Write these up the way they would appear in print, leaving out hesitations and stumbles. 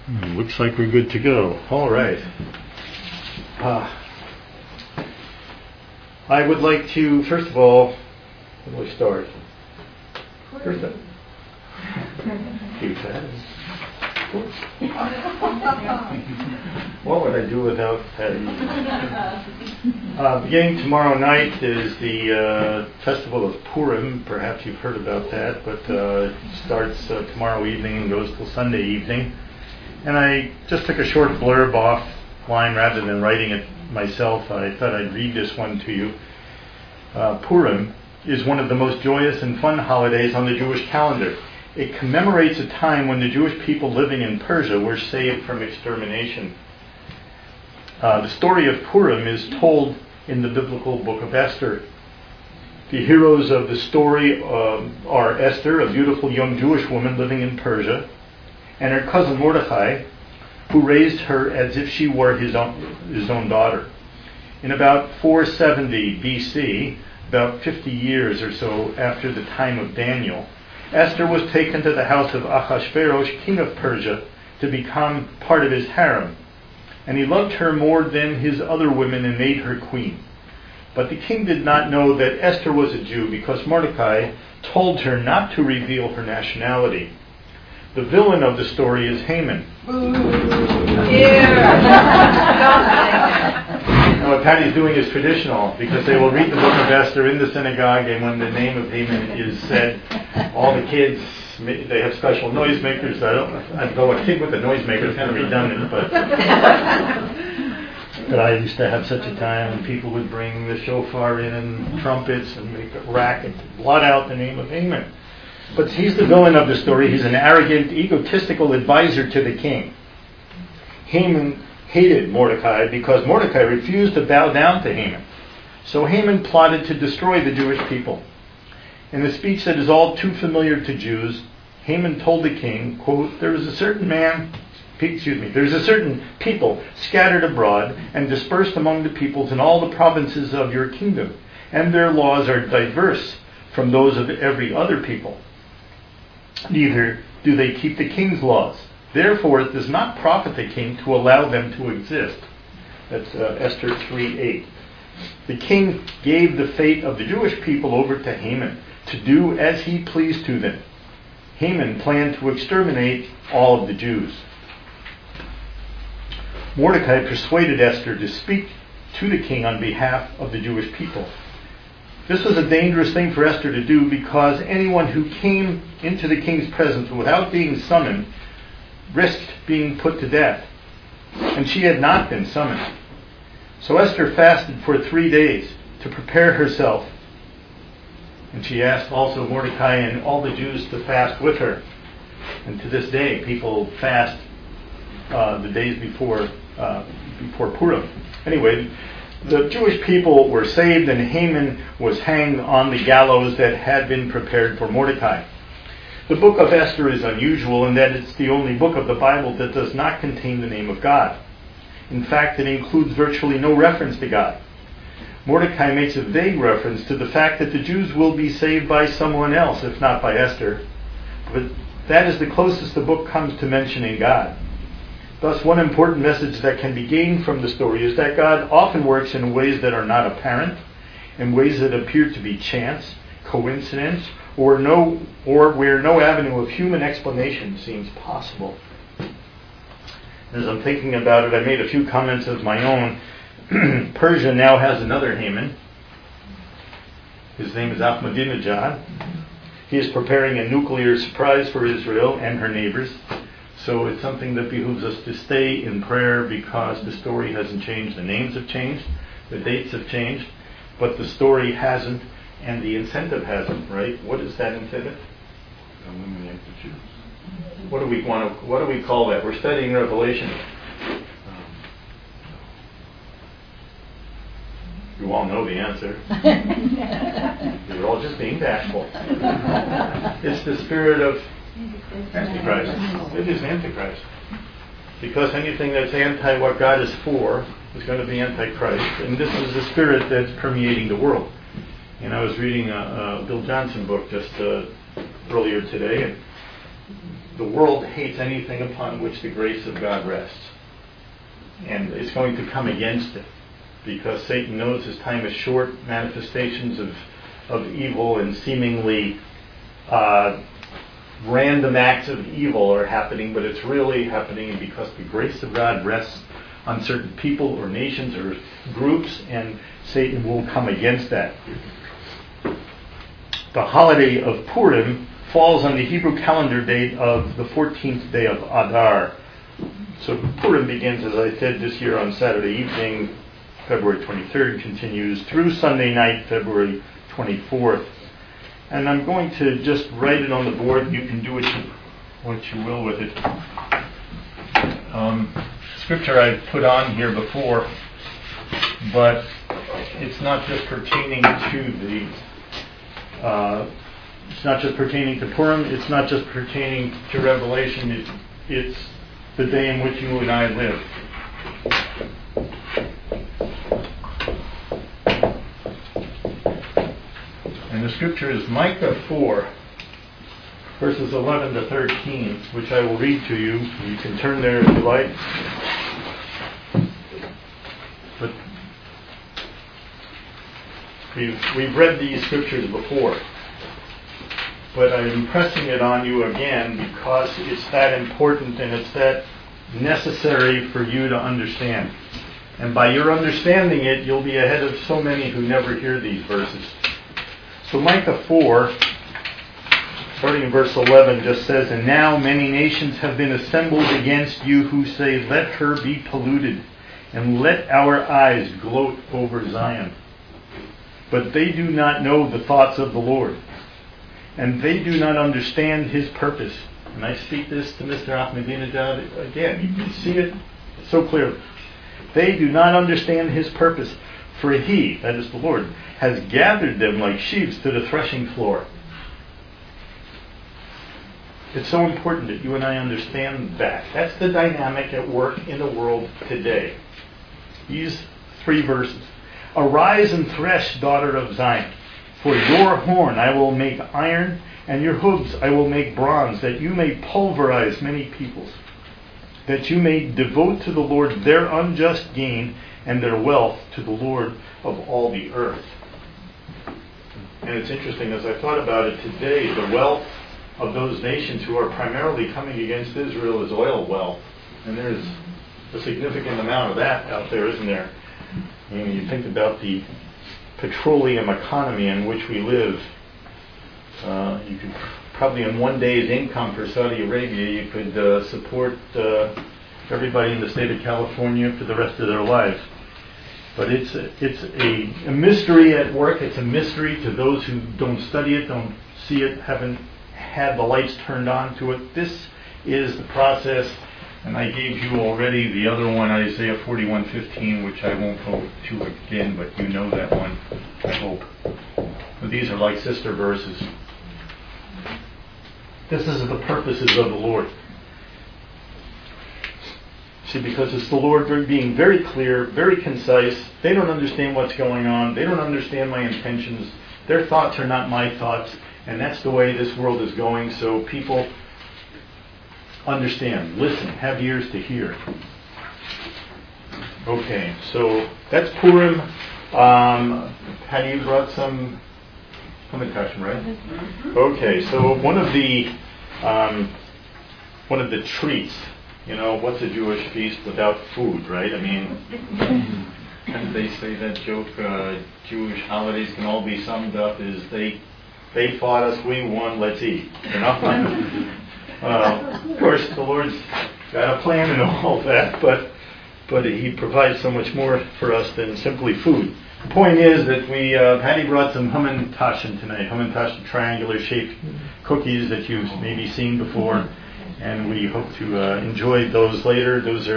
Looks like we're good to go. All right. I would like to, first of all, when we start, first of what would I do without Patty? Beginning tomorrow night is the Festival of Purim. Perhaps you've heard about that, but it starts tomorrow evening and goes till Sunday evening. And I just took a short blurb offline rather than writing it myself. I thought I'd read this one to you. Purim is one of the most joyous and fun holidays on the Jewish calendar. It commemorates a time when the Jewish people living in Persia were saved from extermination. The story of Purim is told in the biblical book of Esther. The heroes of the story are Esther, a beautiful young Jewish woman living in Persia, and her cousin Mordecai, who raised her as if she were his own daughter. In about 470 BC, about 50 years or so after the time of Daniel, Esther was taken to the house of Ahasuerus, king of Persia, to become part of his harem. And he loved her more than his other women and made her queen. But the king did not know that Esther was a Jew because Mordecai told her not to reveal her nationality. The villain of the story is Haman. Now, what Patty's doing is traditional, because they will read the book of Esther in the synagogue, and when the name of Haman is said, all the kids, they have special noisemakers. I'd go a kid with a noisemaker, it's kind of redundant, but I used to have such a time when people would bring the shofar in and trumpets and make a racket to blot out the name of Haman. But he's the villain of the story. He's an arrogant, egotistical advisor to the king. Haman hated Mordecai because Mordecai refused to bow down to Haman. So Haman plotted to destroy the Jewish people. In a speech that is all too familiar to Jews, Haman told the king, quote, there's a certain people scattered abroad and dispersed among the peoples in all the provinces of your kingdom, and their laws are diverse from those of every other people. Neither do they keep the king's laws. Therefore, it does not profit the king to allow them to exist. That's Esther 3:8. The king gave the fate of the Jewish people over to Haman to do as he pleased to them. Haman planned to exterminate all of the Jews. Mordecai persuaded Esther to speak to the king on behalf of the Jewish people. This was a dangerous thing for Esther to do because anyone who came into the king's presence without being summoned risked being put to death. And she had not been summoned. So Esther fasted for 3 days to prepare herself. And she asked also Mordecai and all the Jews to fast with her. And to this day, people fast the days before Purim. Anyway, the Jewish people were saved, and Haman was hanged on the gallows that had been prepared for Mordecai. The book of Esther is unusual in that it's the only book of the Bible that does not contain the name of God. In fact, it includes virtually no reference to God. Mordecai makes a vague reference to the fact that the Jews will be saved by someone else, if not by Esther. But that is the closest the book comes to mentioning God. Thus, one important message that can be gained from the story is that God often works in ways that are not apparent, in ways that appear to be chance, coincidence, or where no avenue of human explanation seems possible. As I'm thinking about it, I made a few comments of my own. Persia now has another Haman. His name is Ahmadinejad. He is preparing a nuclear surprise for Israel and her neighbors. So it's something that behooves us to stay in prayer because the story hasn't changed. The names have changed. The dates have changed. But the story hasn't, and the incentive hasn't, right? What is that incentive? Eliminate the Jews. What do we call that? We're studying Revelation. You all know the answer. You're all just being bashful. It's the spirit of Antichrist. It is Antichrist. Because anything that's anti what God is for is going to be Antichrist. And this is the spirit that's permeating the world. And I was reading a Bill Johnson book just earlier today. And the world hates anything upon which the grace of God rests. And it's going to come against it, because Satan knows his time is short. Manifestations of evil and seemingly random acts of evil are happening, but it's really happening because the grace of God rests on certain people or nations or groups, and Satan will come against that. The holiday of Purim falls on the Hebrew calendar date of the 14th day of Adar. So Purim begins, as I said, this year on Saturday evening, February 23rd, continues through Sunday night, February 24th. And I'm going to just write it on the board. You can do what you will with it. Scripture I put on here before, but it's not just pertaining to it's not just pertaining to Purim. It's not just pertaining to Revelation. It's the day in which you and I live. And the scripture is Micah 4, verses 11 to 13, which I will read to you. You can turn there if you like. But we've read these scriptures before. But I'm impressing it on you again because it's that important and it's that necessary for you to understand. And by your understanding it, you'll be ahead of so many who never hear these verses. So Micah 4, starting in verse 11, just says, "And now many nations have been assembled against you who say, 'Let her be polluted, and let our eyes gloat over Zion.' But they do not know the thoughts of the Lord, and they do not understand his purpose." And I speak this to Mr. Ahmadinejad again. You can see it so clearly. They do not understand his purpose. For he, that is the Lord, has gathered them like sheaves to the threshing floor. It's so important that you and I understand that. That's the dynamic at work in the world today. These 3 verses. "Arise and thresh, daughter of Zion. For your horn I will make iron, and your hooves I will make bronze, that you may pulverize many peoples, that you may devote to the Lord their unjust gain, and their wealth to the Lord of all the earth." And it's interesting, as I thought about it today, the wealth of those nations who are primarily coming against Israel is oil wealth. And there's a significant amount of that out there, isn't there? And you think about the petroleum economy in which we live. You could probably, in one day's income for Saudi Arabia, you could support everybody in the state of California for the rest of their lives. But it's a mystery at work. It's a mystery to those who don't study it, don't see it, haven't had the lights turned on to it. This is the process, and I gave you already the other one, Isaiah 41:15, which I won't go to again, but you know that one, I hope. But these are like sister verses. This is the purposes of the Lord. See, because it's the Lord being very clear, very concise. They don't understand what's going on. They don't understand my intentions. Their thoughts are not my thoughts. And that's the way this world is going. So people understand, listen, have ears to hear. Okay, so that's Purim. Patty, you brought some Hamantash, right? Okay, so one of the treats. You know, what's a Jewish feast without food, right? I mean, and they say that joke, Jewish holidays can all be summed up as they fought us, we won, let's eat. You know? Of course, the Lord's got a plan and all that, but He provides so much more for us than simply food. The point is that Patty brought some Hamantaschen tonight. Hamantaschen, triangular-shaped cookies that you've maybe seen before. And we hope to enjoy those later. Those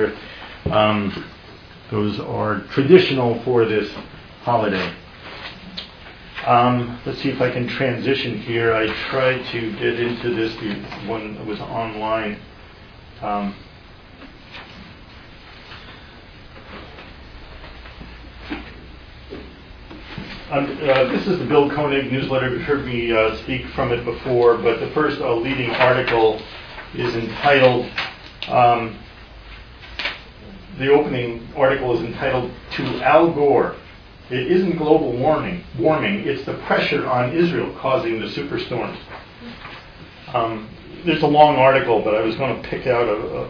are traditional for this holiday. Let's see if I can transition here. I tried to get into this when it was online. This is the Bill Koenig newsletter. You've heard me speak from it before, but the first leading article is entitled, the opening article is entitled, "To Al Gore. It isn't global warming, it's the pressure on Israel causing the superstorms." There's a long article, but I was going to pick out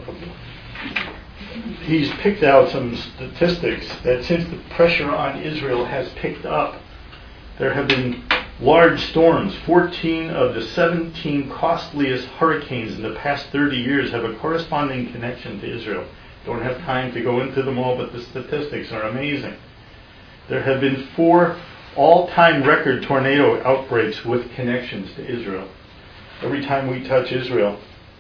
he's picked out some statistics that since the pressure on Israel has picked up, there have been large storms. 14 of the 17 costliest hurricanes in the past 30 years have a corresponding connection to Israel. Don't have time to go into them all, but the statistics are amazing. There have been 4 all-time record tornado outbreaks with connections to Israel. Every time we touch Israel,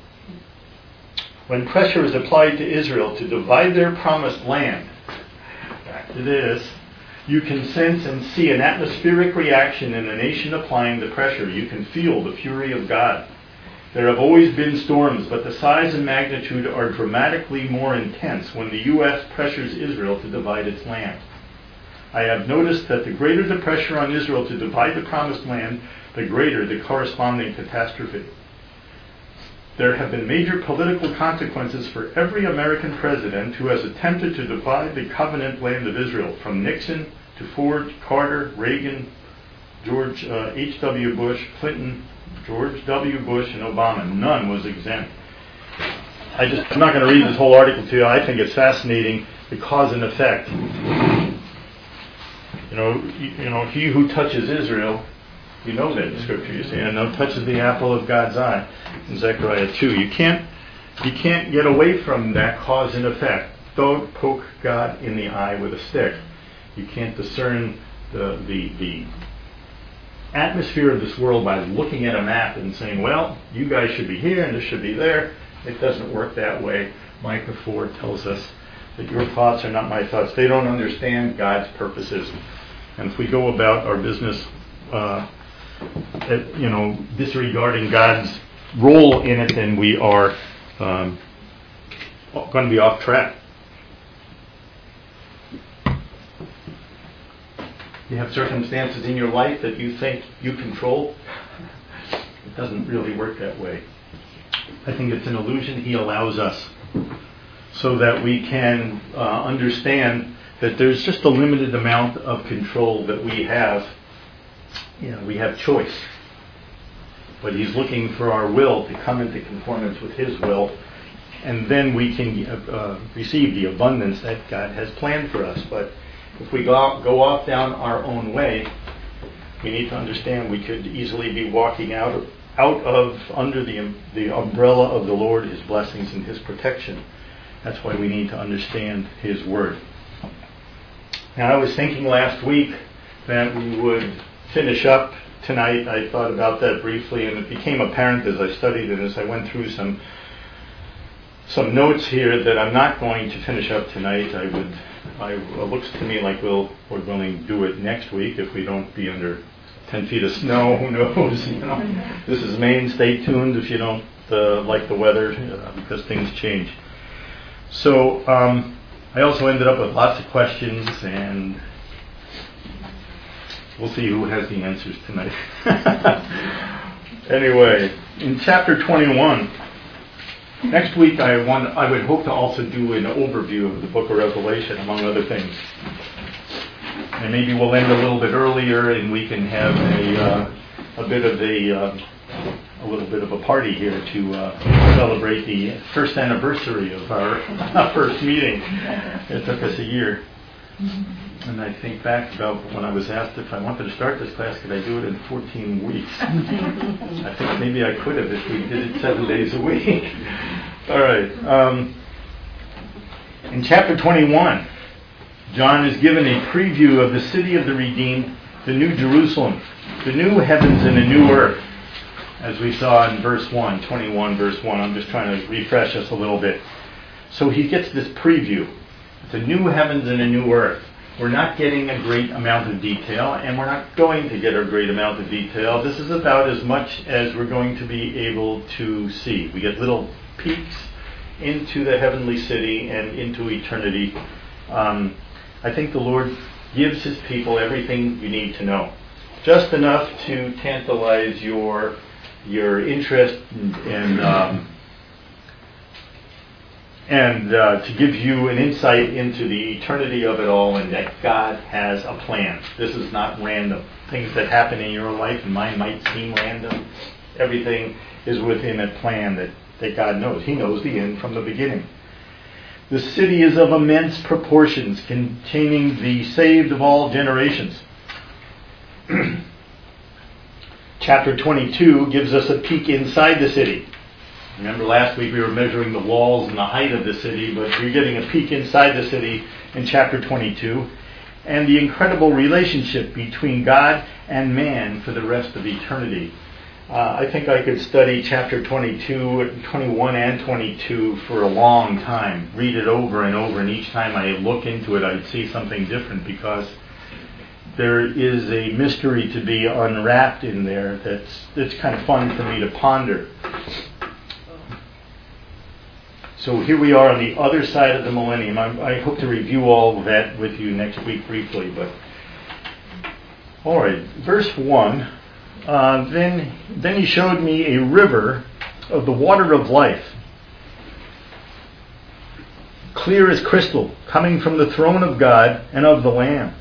when pressure is applied to Israel to divide their promised land, back to this, you can sense and see an atmospheric reaction in the nation applying the pressure. You can feel the fury of God. There have always been storms, but the size and magnitude are dramatically more intense when the U.S. pressures Israel to divide its land. I have noticed that the greater the pressure on Israel to divide the promised land, the greater the corresponding catastrophe. There have been major political consequences for every American president who has attempted to divide the covenant land of Israel, from Nixon to Ford, Carter, Reagan, George H.W. Bush, Clinton, George W. Bush, and Obama. None was exempt. I'm not going to read this whole article to you. I think it's fascinating, the cause and effect. You know, he who touches Israel, you know that in Scripture, you see, and no touches the apple of God's eye in Zechariah 2. You can't get away from that cause and effect. Don't poke God in the eye with a stick. You can't discern the atmosphere of this world by looking at a map and saying, well, you guys should be here and this should be there. It doesn't work that way. Micah 4 tells us that your thoughts are not my thoughts. They don't understand God's purposes. And if we go about our business disregarding God's role in it, then we are going to be off track. You have circumstances in your life that you think you control. It doesn't really work that way. I think it's an illusion He allows us so that we can understand that there's just a limited amount of control that we have. We have choice. But He's looking for our will to come into conformance with His will, and then we can receive the abundance that God has planned for us. But if we go off down our own way, we need to understand we could easily be walking out of under the umbrella of the Lord, His blessings and His protection. That's why we need to understand His Word. Now, I was thinking last week that we would finish up tonight. I thought about that briefly, and it became apparent as I studied it, as I went through some notes here, that I'm not going to finish up tonight. It looks to me like we're going to do it next week if we don't be under 10 feet of snow. Who knows? This is Maine. Stay tuned if you don't like the weather, because things change. So I also ended up with lots of questions, and we'll see who has the answers tonight. Anyway, in chapter 21, next week I would hope to also do an overview of the book of Revelation, among other things. And maybe we'll end a little bit earlier, and we can have a little bit of a party here to celebrate the first anniversary of our first meeting. It took us a year. And I think back about when I was asked if I wanted to start this class, could I do it in 14 weeks? I think maybe I could have if we did it 7 days a week. All right. In chapter 21, John is given a preview of the city of the redeemed, the New Jerusalem, the new heavens and the new earth, as we saw in verse 1, 21 verse 1. I'm just trying to refresh us a little bit. So he gets this preview. It's a new heavens and a new earth. We're not getting a great amount of detail, and we're not going to get a great amount of detail. This is about as much as we're going to be able to see. We get little peeks into the heavenly city and into eternity. I think the Lord gives His people everything you need to know. Just enough to tantalize your interest and and to give you an insight into the eternity of it all, and that God has a plan. This is not random. Things that happen in your life and mine might seem random. Everything is within a plan that God knows. He knows the end from the beginning. The city is of immense proportions, containing the saved of all generations. Chapter 22 gives us a peek inside the city. Remember last week we were measuring the walls and the height of the city, but we're getting a peek inside the city in chapter 22, and the incredible relationship between God and man for the rest of eternity. I think I could study chapter 22, 21, and 22 for a long time. Read it over and over, and each time I look into it, I'd see something different, because there is a mystery to be unwrapped in there that's kind of fun for me to ponder. So here we are on the other side of the millennium. I hope to review all of that with you next week briefly. But all right, verse 1. Then he showed me a river of the water of life, clear as crystal, coming from the throne of God and of the Lamb.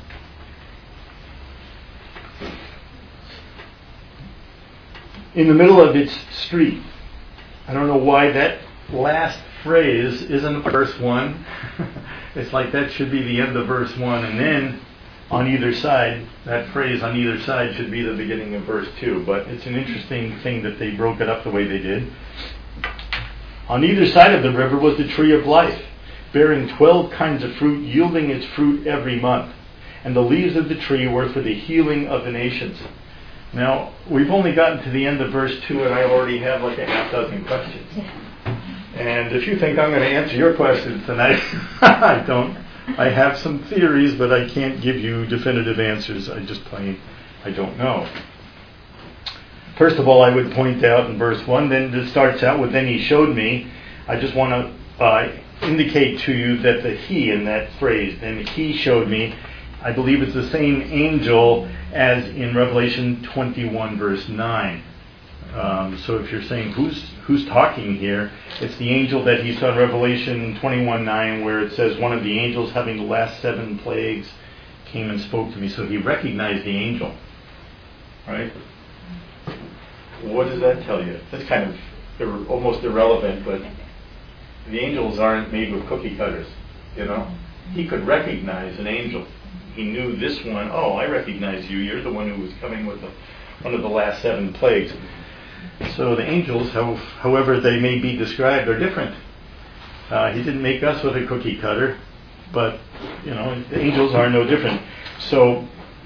In the middle of its street. I don't know why that last phrase isn't verse 1. It's like that should be the end of verse 1, and then on either side, that phrase on either side should be the beginning of verse 2. But it's an interesting thing that they broke it up the way they did. On either side of the river was the tree of life, bearing 12 kinds of fruit, yielding its fruit every month. And the leaves of the tree were for the healing of the nations. Now, we've only gotten to the end of verse 2, and I already have like a half dozen questions. And if you think I'm going to answer your questions tonight, I don't. I have some theories, but I can't give you definitive answers. I don't know. First of all, I would point out in verse 1, then it starts out with, then he showed me. I just want to indicate to you that the he in that phrase, then he showed me, I believe it's the same angel as in Revelation 21 verse 9. So if you're saying who's talking here, it's the angel that he saw in Revelation 21:9, where it says one of the angels having the last 7 plagues came and spoke to me. So he recognized the angel, right? What does that tell you? That's kind of almost irrelevant, but the angels aren't made with cookie cutters, you know. He could recognize an angel. He knew this one. Oh, I recognize you. You're the one who was coming with one of the last 7 plagues. So the angels, however they may be described, are different. He didn't make us with a cookie cutter, but the angels are no different. So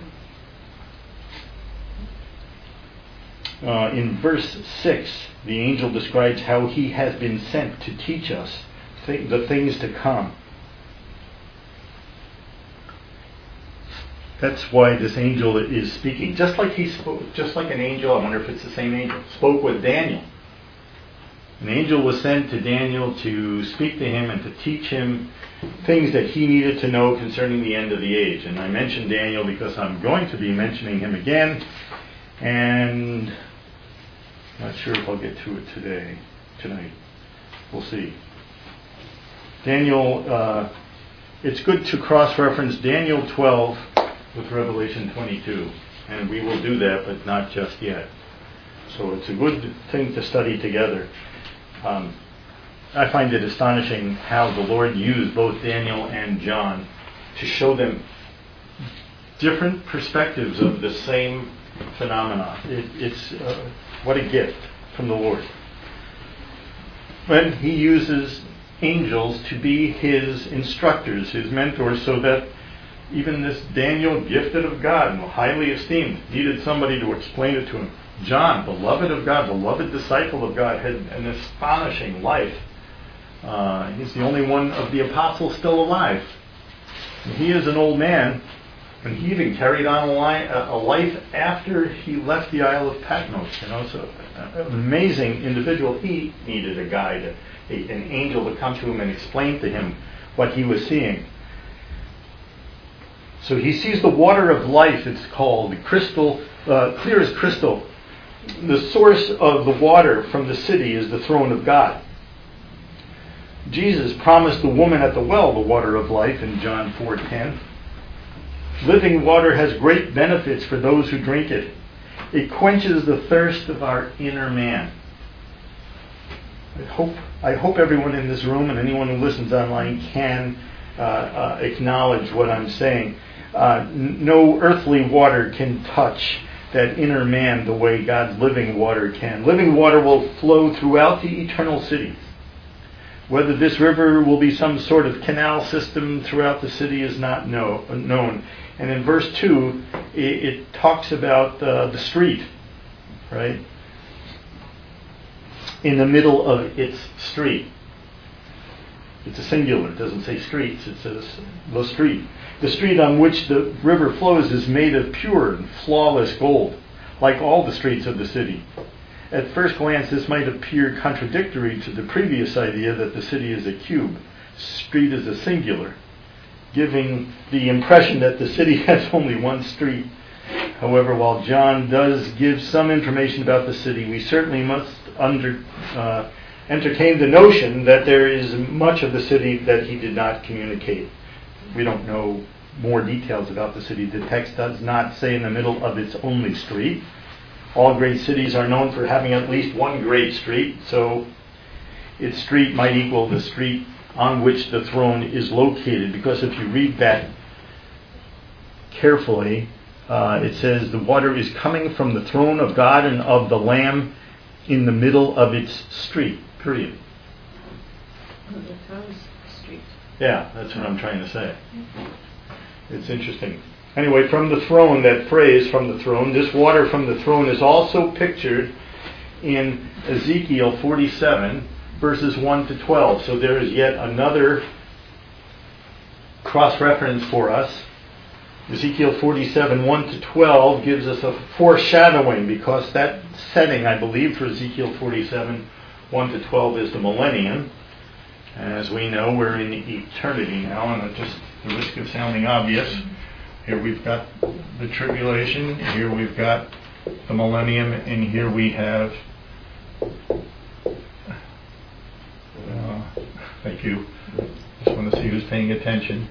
in verse 6, the angel describes how he has been sent to teach us the things to come. That's why this angel is speaking. Just like he spoke, just like an angel, I wonder if it's the same angel, spoke with Daniel. An angel was sent to Daniel to speak to him and to teach him things that he needed to know concerning the end of the age. And I mentioned Daniel because I'm going to be mentioning him again. And I'm not sure if I'll get to it tonight. We'll see. Daniel, it's good to cross-reference Daniel 12 with Revelation 22, and we will do that, but not just yet. So it's a good thing to study together. I find it astonishing how the Lord used both Daniel and John to show them different perspectives of the same phenomena. It's what a gift from the Lord. When he uses angels to be his instructors, his mentors, so that even this Daniel, gifted of God and highly esteemed, needed somebody to explain it to him. John, beloved of God, beloved disciple of God, had an astonishing life. He's the only one of the apostles still alive. And he is an old man, and he even carried on a life after he left the Isle of Patmos. So an amazing individual. He needed a guide, an angel to come to him and explain to him what he was seeing. So he sees the water of life, it's called, crystal, clear as crystal. The source of the water from the city is the throne of God. Jesus promised the woman at the well the water of life in John 4:10. Living water has great benefits for those who drink it. It quenches the thirst of our inner man. I hope everyone in this room and anyone who listens online can acknowledge what I'm saying. No earthly water can touch that inner man the way God's living water can. Living water will flow throughout the eternal cities. Whether this river will be some sort of canal system throughout the city is not known. And in verse 2, it talks about the street, right? In the middle of its street. It's a singular. It doesn't say streets. It says the street. The street on which the river flows is made of pure and flawless gold, like all the streets of the city. At first glance, this might appear contradictory to the previous idea that the city is a cube. Street is a singular, giving the impression that the city has only one street. However, while John does give some information about the city, we certainly must entertain the notion that there is much of the city that he did not communicate. We don't know more details about the city. The text does not say in the middle of its only street. All great cities are known for having at least one great street, so its street might equal the street on which the throne is located, because if you read that carefully, it says the water is coming from the throne of God and of the Lamb in the middle of its street, period. The throne's street. Yeah, that's what I'm trying to say. It's interesting. Anyway, from the throne, that phrase, from the throne, this water from the throne is also pictured in Ezekiel 47, verses 1 to 12. So there is yet another cross-reference for us. Ezekiel 47, 1 to 12 gives us a foreshadowing, because that setting, I believe, for Ezekiel 47, 1 to 12 is the millennium. As we know, we're in eternity now, and at just the risk of sounding obvious, here we've got the tribulation, here we've got the millennium, and here we have... thank you. Just want to see who's paying attention.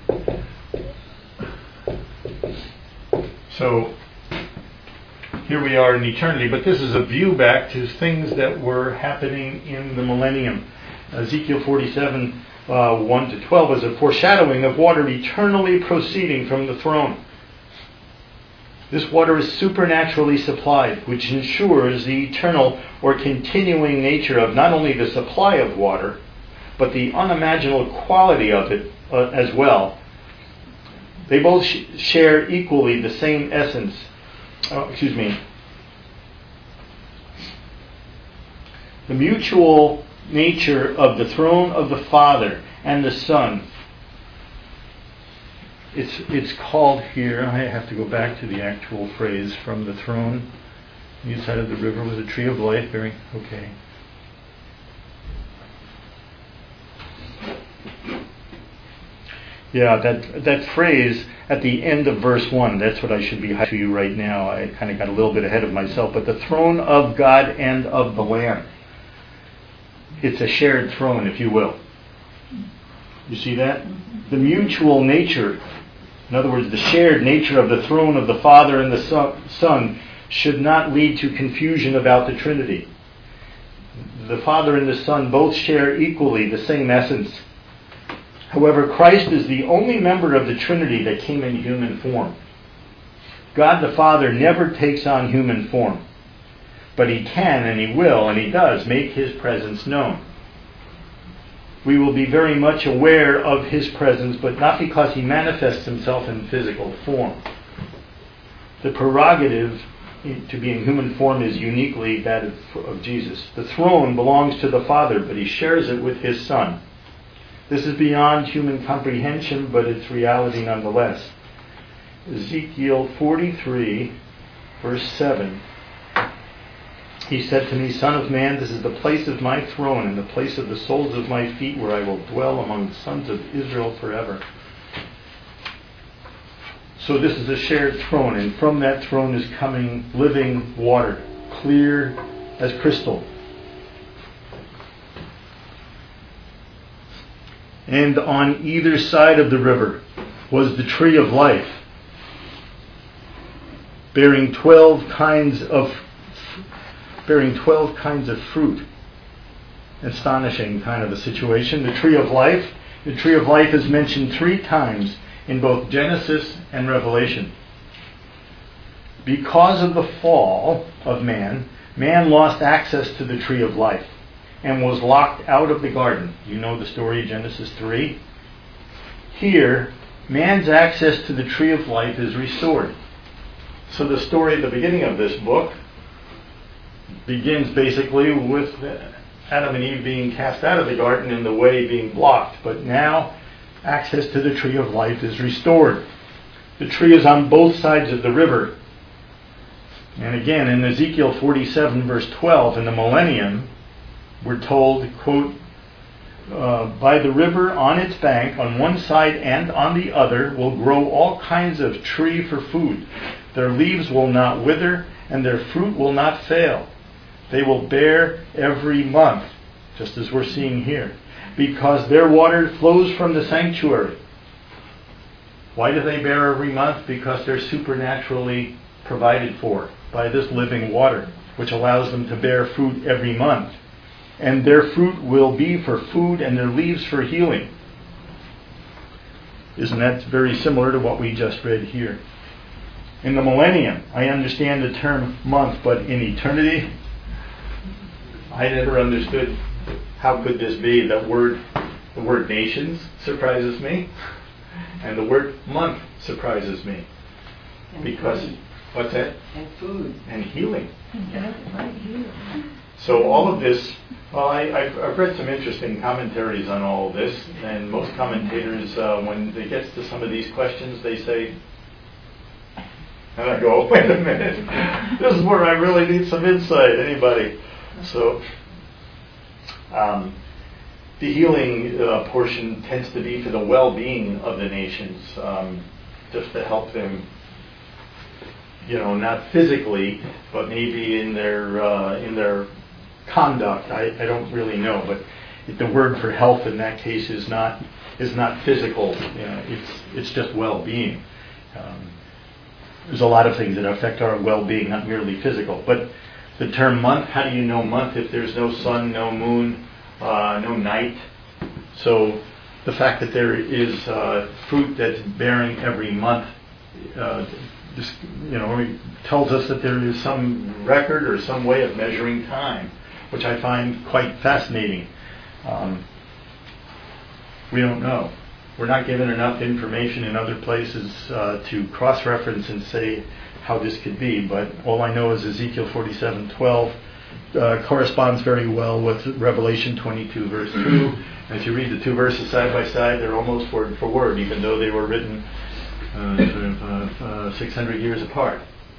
So, here we are in eternity, but this is a view back to things that were happening in the millennium. Ezekiel 47, 1 to 12 is a foreshadowing of water eternally proceeding from the throne. This water is supernaturally supplied, which ensures the eternal or continuing nature of not only the supply of water, but the unimaginable quality of it as well. They both share equally the same essence. The mutual nature of the throne of the Father and the Son. It's called here, I have to go back to the actual phrase, from the throne. On the side of the river was a tree of life. Okay. Yeah, that phrase at the end of verse 1, that's what I should be highlighting to you right now. I kind of got a little bit ahead of myself. But the throne of God and of the Lamb. It's a shared throne, if you will. You see that? The mutual nature, in other words, the shared nature of the throne of the Father and the Son should not lead to confusion about the Trinity. The Father and the Son both share equally the same essence. However, Christ is the only member of the Trinity that came in human form. God the Father never takes on human form. But He can, and He will, and He does make His presence known. We will be very much aware of His presence, but not because He manifests Himself in physical form. The prerogative to be in human form is uniquely that of Jesus. The throne belongs to the Father, but He shares it with His Son. This is beyond human comprehension, but it's reality nonetheless. Ezekiel 43, verse 7. He said to me, Son of man, this is the place of my throne and the place of the soles of my feet, where I will dwell among the sons of Israel forever. So this is a shared throne, and from that throne is coming living water, clear as crystal. And on either side of the river was the tree of life, bearing 12 kinds of fruit. Astonishing kind of a situation. The tree of life is mentioned 3 times in both Genesis and Revelation. Because of the fall of man lost access to the tree of life and was locked out of the garden. You know the story of Genesis 3. Here, man's access to the tree of life is restored. So the story at the beginning of this book begins basically with Adam and Eve being cast out of the garden and the way being blocked. But now, access to the tree of life is restored. The tree is on both sides of the river. And again, in Ezekiel 47 verse 12, in the millennium, we're told, quote, by the river on its bank, on one side and on the other, will grow all kinds of tree for food. Their leaves will not wither, and their fruit will not fail. They will bear every month, just as we're seeing here, because their water flows from the sanctuary. Why do they bear every month? Because they're supernaturally provided for by this living water, which allows them to bear fruit every month. And their fruit will be for food and their leaves for healing. Isn't that very similar to what we just read here? In the millennium, I understand the term month, but in eternity, I never understood how could this be. The word nations surprises me, and the word month surprises me. And because, food. What's that? And food. And healing. Yeah. So all of this, well, I've read some interesting commentaries on all of this, and most commentators, when they get to some of these questions, they say, and I go, wait a minute, this is where I really need some insight. Anybody? So the healing portion tends to be for the well-being of the nations, just to help them, not physically, but maybe in their conduct. I don't really know, but the word for health in that case is not physical. It's just well-being. There's a lot of things that affect our well-being, not merely physical. But the term month, how do you know month if there's no sun, no moon, no night? So the fact that there is fruit that's bearing every month, tells us that there is some record or some way of measuring time, which I find quite fascinating. We don't know. We're not given enough information in other places to cross-reference and say how this could be, but all I know is Ezekiel 47:12 corresponds very well with Revelation 22 verse 2. And if you read the 2 verses side by side, they're almost word for word, even though they were written 600 years apart.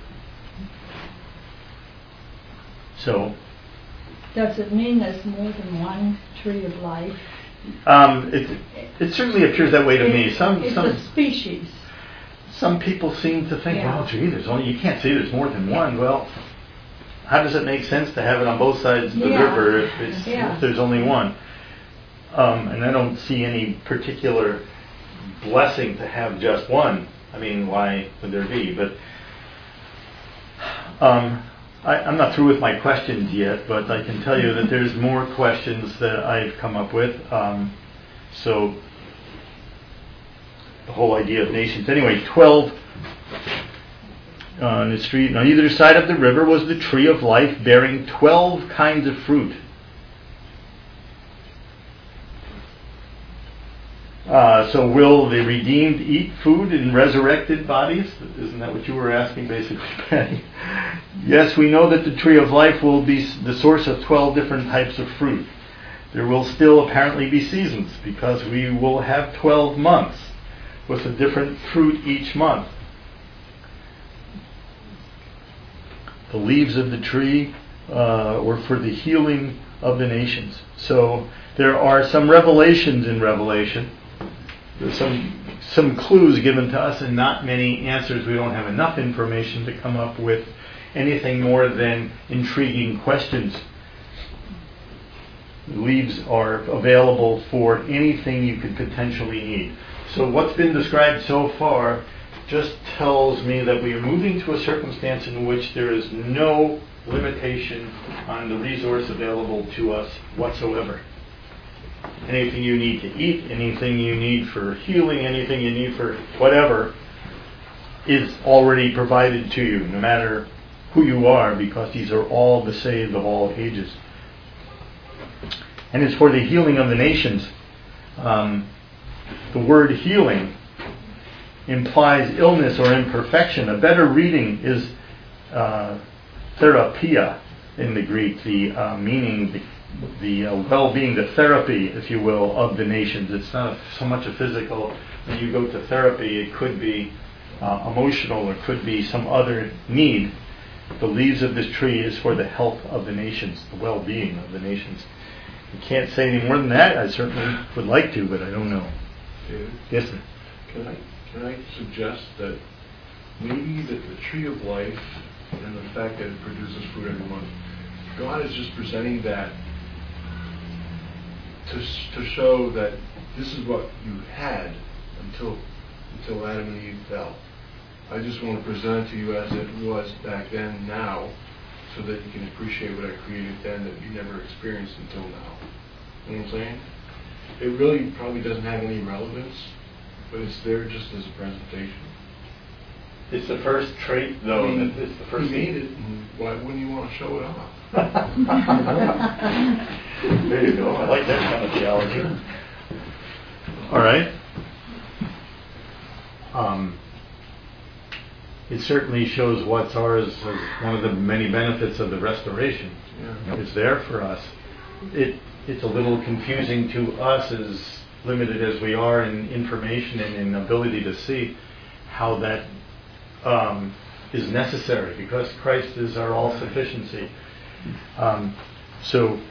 So, does it mean there's more than one tree of life? It certainly appears that way to me. It's a species. Some people seem to think, Yeah. well, gee, you can't say there's more than one. Well, how does it make sense to have it on both sides of the river if there's only one? And I don't see any particular blessing to have just one. I mean, why would there be? But I'm not through with my questions yet, but I can tell you that there's more questions that I've come up with. So the whole idea of nations. Anyway, 12 on the street. On either side of the river was the tree of life, bearing 12 kinds of fruit. So will the redeemed eat food in resurrected bodies? Isn't that what you were asking, basically, Patty? Yes, we know that the tree of life will be the source of 12 different types of fruit. There will still apparently be seasons, because we will have 12 months with a different fruit each month. The leaves of the tree were for the healing of the nations. So there are some revelations in Revelation. There's some clues given to us and not many answers. We don't have enough information to come up with anything more than intriguing questions. leaves are available for anything you could potentially need. So what's been described so far just tells me that we are moving to a circumstance in which there is no limitation on the resource available to us whatsoever. Anything you need to eat, anything you need for healing, anything you need for whatever is already provided to you, no matter who you are, because these are all the saved of all ages. And it's for the healing of the nations. The word healing implies illness or imperfection. A better reading is therapia in the Greek, the meaning, the well-being, the therapy, if you will, of the nations. It's not so much a physical. When you go to therapy, it could be emotional, or could be some other need. The leaves of this tree is for the health of the nations, the well-being of the nations. You can't say any more than that. I certainly would like to, but I don't know. David? Yes, sir. Can I suggest that maybe that the tree of life and the fact that it produces fruit every month, God is just presenting that to show that this is what you had until Adam and Eve fell. I just want to present it to you as it was back then, now, so that you can appreciate what I created then that you never experienced until now. You know what I'm saying? It really probably doesn't have any relevance, but it's there just as a presentation. It's the first trait, though. I mean, it's the first. You need it, and why wouldn't you want to show it off? There you go. I like that kind of theology. All right. It certainly shows what's ours as one of the many benefits of the restoration. Yeah. It's there for us. It's a little confusing to us, as limited as we are in information and in ability to see, how that is necessary, because Christ is our all-sufficiency. So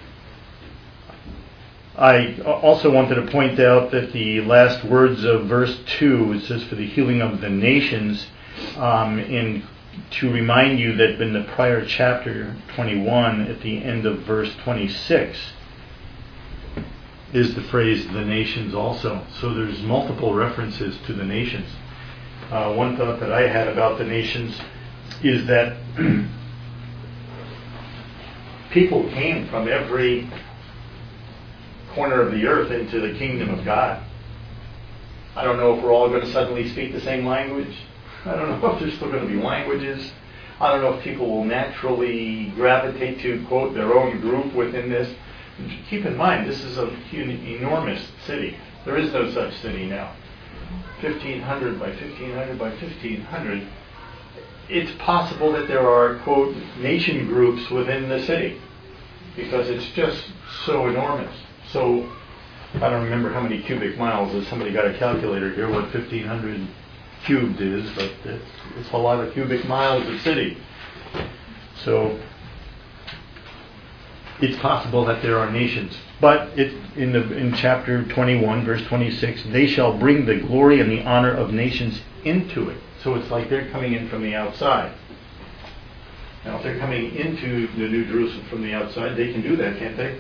I also wanted to point out that the last words of verse 2, it says, for the healing of the nations, and to remind you that in the prior chapter 21, at the end of verse 26, is the phrase the nations also. So there's multiple references to the nations. One thought that I had about the nations is that people came from every corner of the earth into the kingdom of God. I don't know if we're all going to suddenly speak the same language. I don't know if there's still going to be languages. I don't know if people will naturally gravitate to, quote, their own group within this. Keep in mind, this is an enormous city. There is no such city now. 1,500 by 1,500 by 1,500. It's possible that there are, quote, nation groups within the city, because it's just so enormous. So, I don't remember how many cubic miles. Has somebody got a calculator here, what 1,500 cubed is, but it's a lot of cubic miles of city. So, it's possible that there are nations. But in chapter 21, verse 26, they shall bring the glory and the honor of nations into it. So it's like they're coming in from the outside. Now, if they're coming into the New Jerusalem from the outside, they can do that, can't they?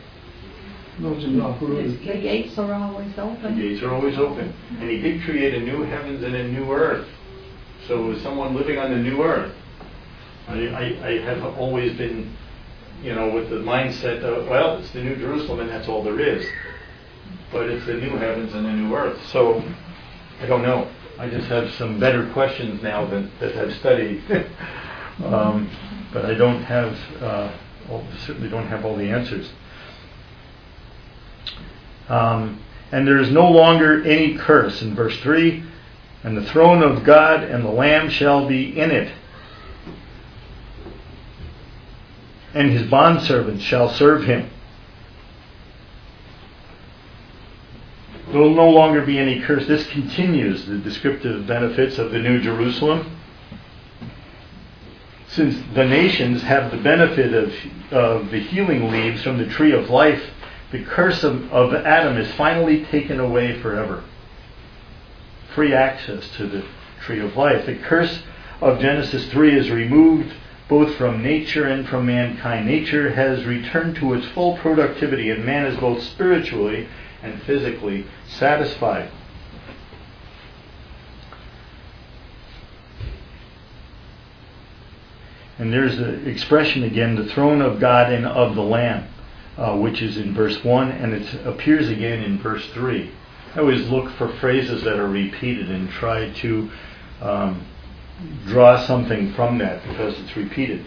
The gates are always open. The gates are always open. And he did create a new heavens and a new earth. So is someone living on the new earth? I have always been, with the mindset of, well, it's the New Jerusalem and that's all there is. But it's the new heavens and the new earth. So, I don't know. I just have some better questions now that I've studied. But I don't have, certainly don't have all the answers. And there is no longer any curse. In verse 3, and the throne of God and the Lamb shall be in it. And his bondservants shall serve him. There will no longer be any curse. This continues the descriptive benefits of the New Jerusalem. Since the nations have the benefit of the healing leaves from the tree of life, the curse of Adam is finally taken away forever. Free access to the tree of life. The curse of Genesis 3 is removed both from nature and from mankind. Nature has returned to its full productivity, and man is both spiritually and physically satisfied. And there's the expression again, the throne of God and of the Lamb, which is in verse 1, and it appears again in verse 3. I always look for phrases that are repeated and try to draw something from that because it's repeated.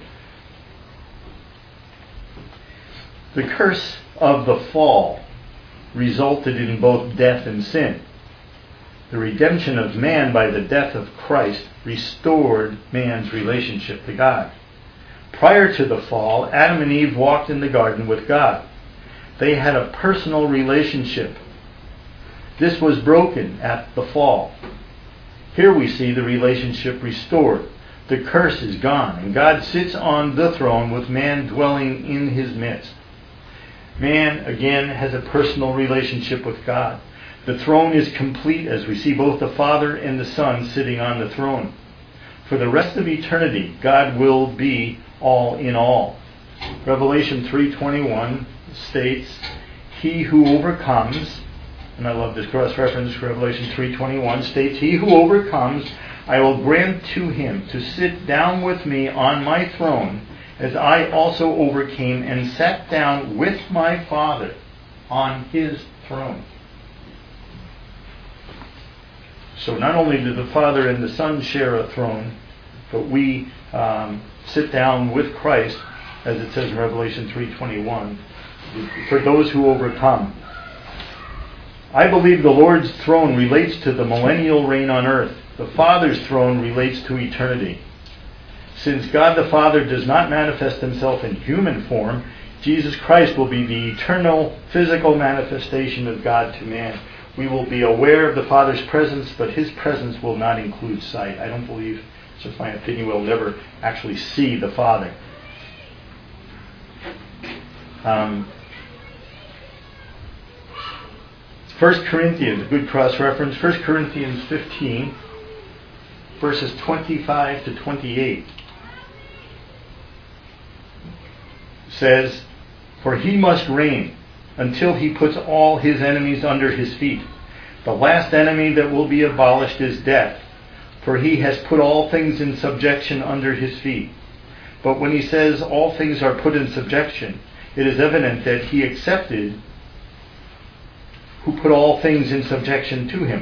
The curse of the fall resulted in both death and sin. The redemption of man by the death of Christ restored man's relationship to God. Prior to the fall, Adam and Eve walked in the garden with God. They had a personal relationship. This was broken at the fall. Here we see the relationship restored. The curse is gone, and God sits on the throne with man dwelling in his midst. Man, again, has a personal relationship with God. The throne is complete as we see both the Father and the Son sitting on the throne. For the rest of eternity, God will be all in all. Revelation 3:21 states, "He who overcomes," and I love this cross-reference, Revelation 3:21 states, "He who overcomes, I will grant to him to sit down with me on my throne, as I also overcame and sat down with my Father on his throne." So not only do the Father and the Son share a throne, but we sit down with Christ, as it says in Revelation 3:21, for those who overcome. I believe the Lord's throne relates to the millennial reign on earth. The Father's throne relates to eternity. Since God the Father does not manifest himself in human form, Jesus Christ will be the eternal physical manifestation of God to man. We will be aware of the Father's presence, but his presence will not include sight. I don't believe, it's just my opinion, we'll never actually see the Father. 1 Corinthians, a good cross-reference, 1 Corinthians 15, verses 25 to 28. Says, "For he must reign until he puts all his enemies under his feet. The last enemy that will be abolished is death, for he has put all things in subjection under his feet." But when he says all things are put in subjection, it is evident that he accepted who put all things in subjection to him.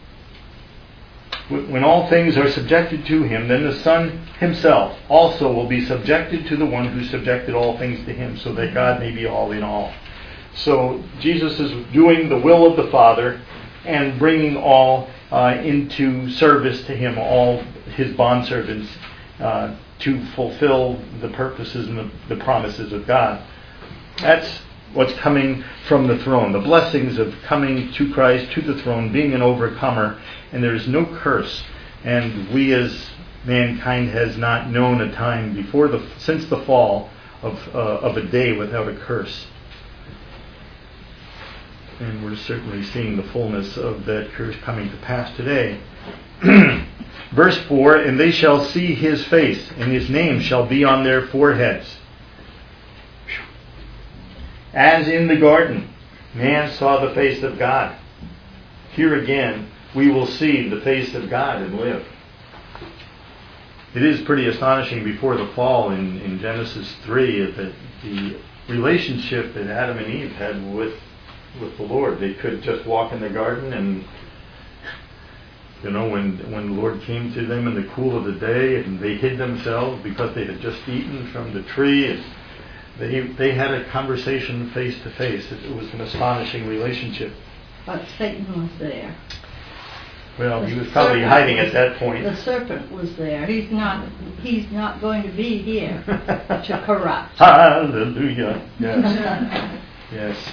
When all things are subjected to him, then the Son himself also will be subjected to the one who subjected all things to him, so that God may be all in all. So Jesus is doing the will of the Father and bringing all into service to him, all his bondservants, to fulfill the purposes and the promises of God. That's what's coming from the throne. The blessings of coming to Christ, to the throne, being an overcomer, and there is no curse. And we as mankind has not known a time since the fall of a day without a curse. And we're certainly seeing the fullness of that curse coming to pass today. Verse 4, "And they shall see his face, and his name shall be on their foreheads." As in the garden, man saw the face of God. Here again, we will see the face of God and live. It is pretty astonishing before the fall in Genesis 3 that the relationship that Adam and Eve had with the Lord. They could just walk in the garden, and when the Lord came to them in the cool of the day, and they hid themselves because they had just eaten from the tree, they had a conversation face to face. It was an astonishing relationship. But Satan was there. Well, he was probably hiding at that point. The serpent was there. He's not going to be here to corrupt. Hallelujah. Yes. Yes.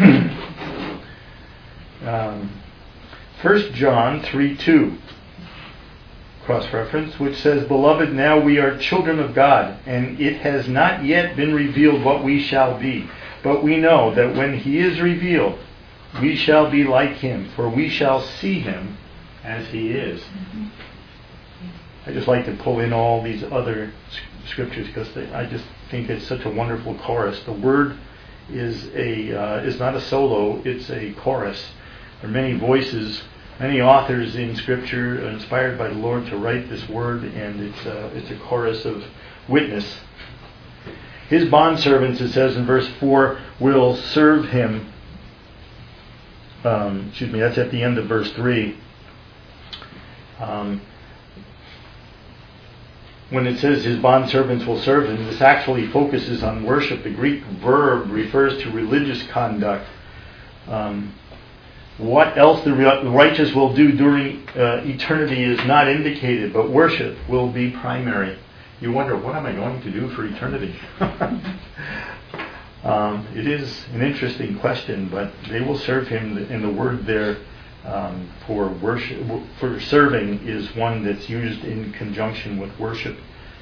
1 John 3:2, cross-reference, which says, "Beloved, now we are children of God, and it has not yet been revealed what we shall be. But we know that when he is revealed, we shall be like him, for we shall see him as he is." I just like to pull in all these other scriptures because I just think it's such a wonderful chorus. The word is not a solo; it's a chorus. There are many voices, many authors in Scripture inspired by the Lord to write this word, and it's a chorus of witness. His bondservants, it says in verse 4, will serve him. That's at the end of verse 3. When it says his bondservants will serve him, this actually focuses on worship. The Greek verb refers to religious conduct. What else the righteous will do during eternity is not indicated, but worship will be primary. You wonder, what am I going to do for eternity? It is an interesting question, but they will serve him, and the word there for worship, for serving, is one that's used in conjunction with worship.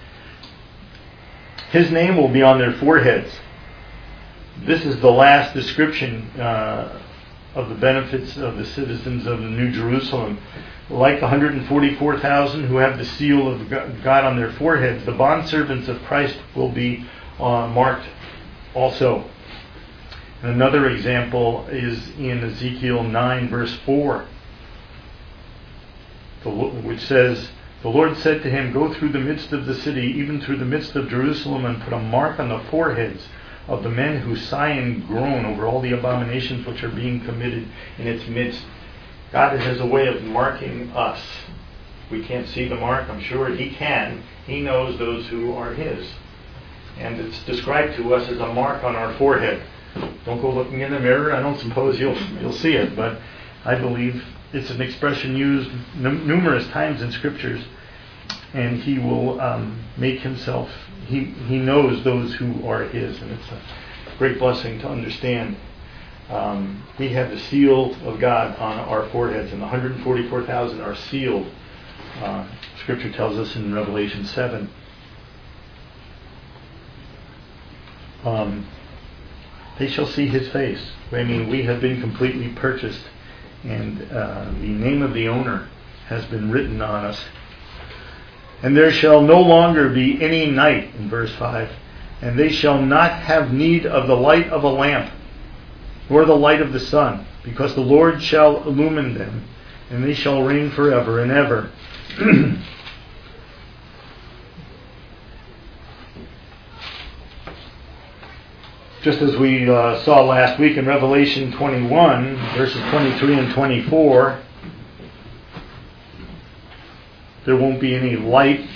His name will be on their foreheads. This is the last description of the benefits of the citizens of the New Jerusalem. Like the 144,000 who have the seal of God on their foreheads, the bondservants of Christ will be marked also. And another example is in Ezekiel 9 verse 4, which says, the Lord said to him, go through the midst of the city, even through the midst of Jerusalem, and put a mark on the foreheads of the men who sigh and groan over all the abominations which are being committed in its midst. God has a way of marking us. We can't see the mark. I'm sure He can. He knows those who are His. And it's described to us as a mark on our forehead. Don't go looking in the mirror. I don't suppose you'll see it, but I believe it's an expression used numerous times in Scriptures. And He will make Himself, He knows those who are His. And it's a great blessing to understand. We have the seal of God on our foreheads, and the 144,000 are sealed. Scripture tells us in Revelation 7. They shall see His face. I mean, we have been completely purchased, and the name of the owner has been written on us. And there shall no longer be any night, in verse 5, and they shall not have need of the light of a lamp, nor the light of the sun, because the Lord shall illumine them, and they shall reign forever and ever. Just as we saw last week in Revelation 21, verses 23 and 24, there won't be any light,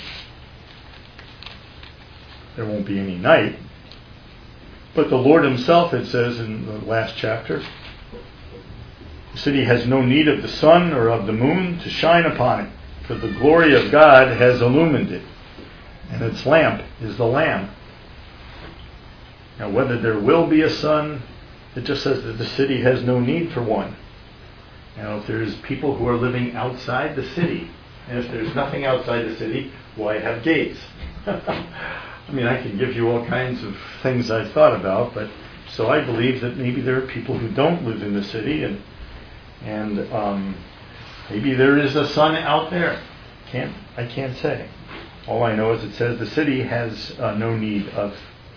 there won't be any night. But the Lord Himself, it says in the last chapter, the city has no need of the sun or of the moon to shine upon it, for the glory of God has illumined it, and its lamp is the Lamb. Now, whether there will be a sun, it just says that the city has no need for one. Now, if there's people who are living outside the city, and if there's nothing outside the city, why have gates? I mean, I can give you all kinds of things I've thought about, but so I believe that maybe there are people who don't live in the city, and maybe there is a sun out there. I can't say. All I know is it says the city has no need of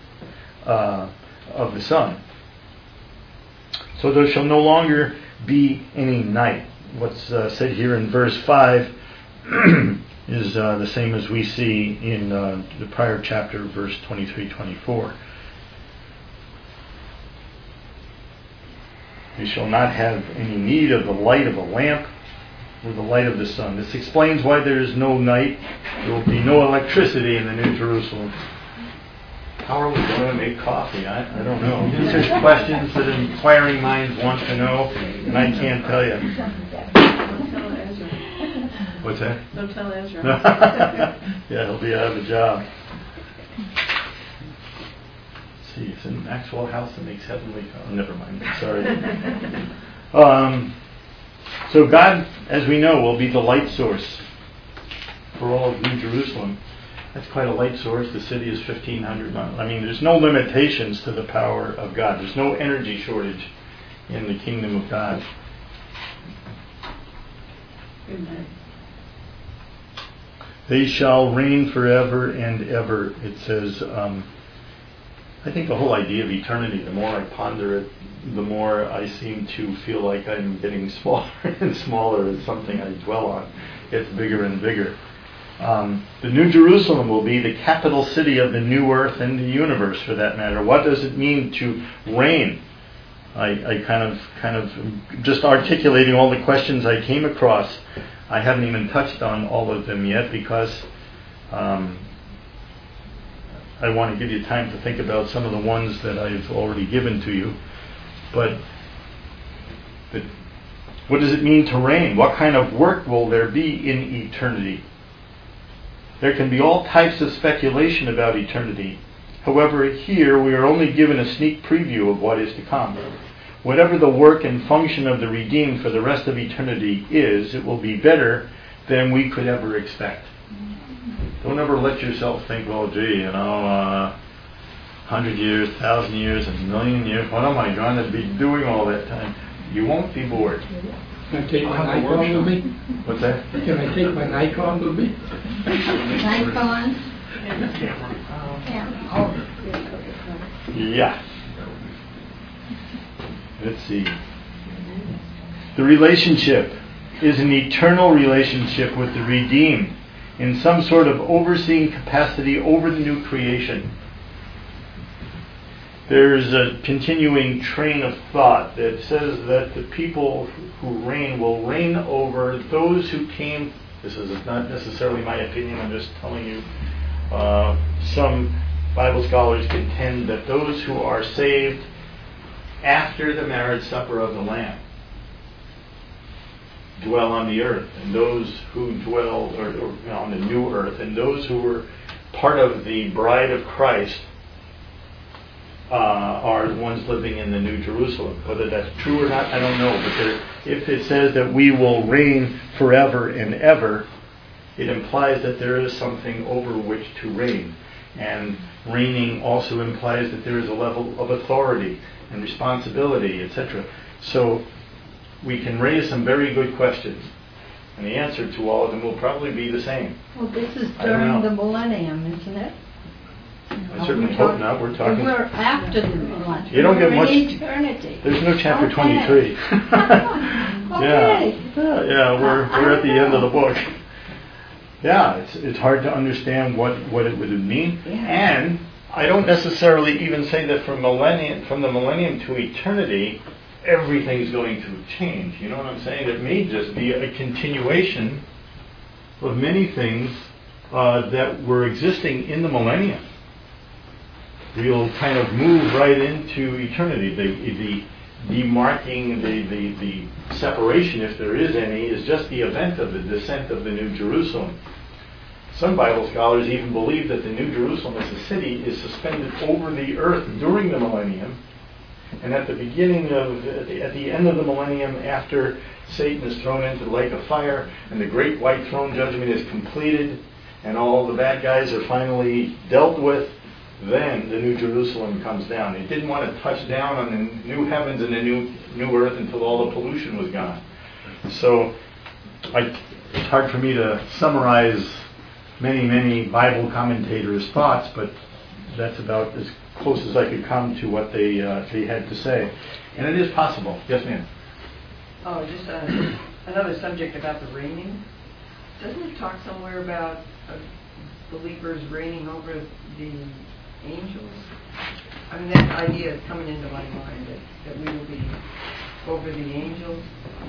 the sun. So there shall no longer be any night. What's said here in verse 5 is the same as we see in the prior chapter, verse 23-24. You shall not have any need of the light of a lamp or the light of the sun. This explains why there is no night. There will be no electricity in the New Jerusalem. How are we going to make coffee? I don't know. These are questions that inquiring minds want to know, and I can't tell you. Don't tell Ezra. What's that? Don't tell Ezra. Yeah, he'll be out of a job. Let's see, it's an actual house that makes heavenly... Oh, never mind. Sorry. So God, as we know, will be the light source for all of New Jerusalem. That's quite a light source. The city is 1,500 miles. I mean, there's no limitations to the power of God. There's no energy shortage in the kingdom of God. Good night. They shall reign forever and ever. It says, I think the whole idea of eternity, the more I ponder it, the more I seem to feel like I'm getting smaller and smaller. It's something I dwell on. It's bigger and bigger. The New Jerusalem will be the capital city of the new earth and the universe, for that matter. What does it mean to reign? I kind of just articulating all the questions I came across. I haven't even touched on all of them yet because I want to give you time to think about some of the ones that I've already given to you. But what does it mean to reign? What kind of work will there be in eternity? There can be all types of speculation about eternity. However, here we are only given a sneak preview of what is to come. Whatever the work and function of the redeemed for the rest of eternity is, it will be better than we could ever expect. Don't ever let yourself think, well, gee, 100 years, 1,000 years, a million years, what am I going to be doing all that time? You won't be bored. Can I take my Nikon with me? What's that? Can I take my Nikon with me? Nikon? Yeah. Let's see. The relationship is an eternal relationship with the redeemed in some sort of overseeing capacity over the new creation. There's a continuing train of thought that says that the people who reign will reign over those who came. This is not necessarily my opinion, I'm just telling you. Some Bible scholars contend that those who are saved after the marriage supper of the Lamb dwell on the earth, and those who dwell on the new earth, and those who were part of the bride of Christ are the ones living in the New Jerusalem. Whether that's true or not, I don't know. But if it says that we will reign forever and ever, it implies that there is something over which to reign. And reigning also implies that there is a level of authority and responsibility, etc. So we can raise some very good questions. And the answer to all of them will probably be the same. Well, this is during the millennium, isn't it? I certainly hope not. We're talking. We're after the millennium. You don't get We're much. in eternity. There's no chapter 23. Okay. Yeah. We're at the end of the book. Yeah, it's hard to understand what it would mean, and I don't necessarily even say that from the millennium to eternity, everything's going to change. You know what I'm saying? It may just be a continuation of many things that were existing in the millennium. We'll kind of move right into eternity. The demarking, the separation, if there is any, is just the event of the descent of the New Jerusalem. Some Bible scholars even believe that the New Jerusalem as a city is suspended over the earth during the millennium, and at the end of the millennium, after Satan is thrown into the lake of fire and the great white throne judgment is completed and all the bad guys are finally dealt with, then the New Jerusalem comes down. He didn't want to touch down on the new heavens and the new earth until all the pollution was gone. So it's hard for me to summarize many Bible commentators' thoughts, but that's about as close as I could come to what they had to say. And it is possible. Yes, ma'am? Oh, just another subject about the reigning. Doesn't it talk somewhere about believers reigning over the angels? I mean, that idea is coming into my mind, that we will be over the angels.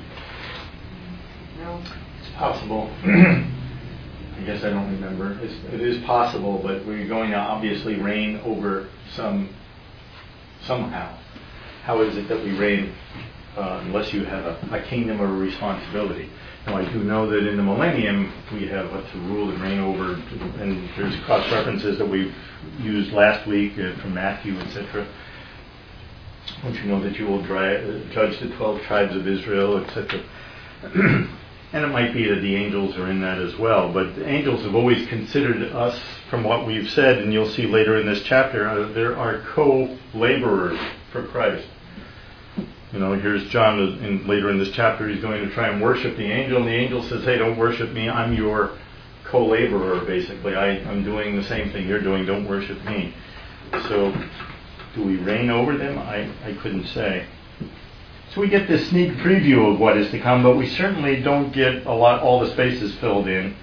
No? It's possible. I guess I don't remember. It is possible, but we're going to obviously reign over somehow. How is it that we reign unless you have a kingdom or a responsibility? Now, I do know that in the millennium we have to rule and reign over, and there's cross references that we've used last week from Matthew, etc. Don't you know that you will judge the 12 tribes of Israel, etc. And it might be that the angels are in that as well. But the angels have always considered us, from what we've said, and you'll see later in this chapter, there are co-laborers for Christ. You know, here's John, later in this chapter, he's going to try and worship the angel, and the angel says, hey, don't worship me, I'm your co-laborer, basically. I'm doing the same thing you're doing, don't worship me. So, do we reign over them? I couldn't say. So we get this sneak preview of what is to come, but we certainly don't get all the spaces filled in.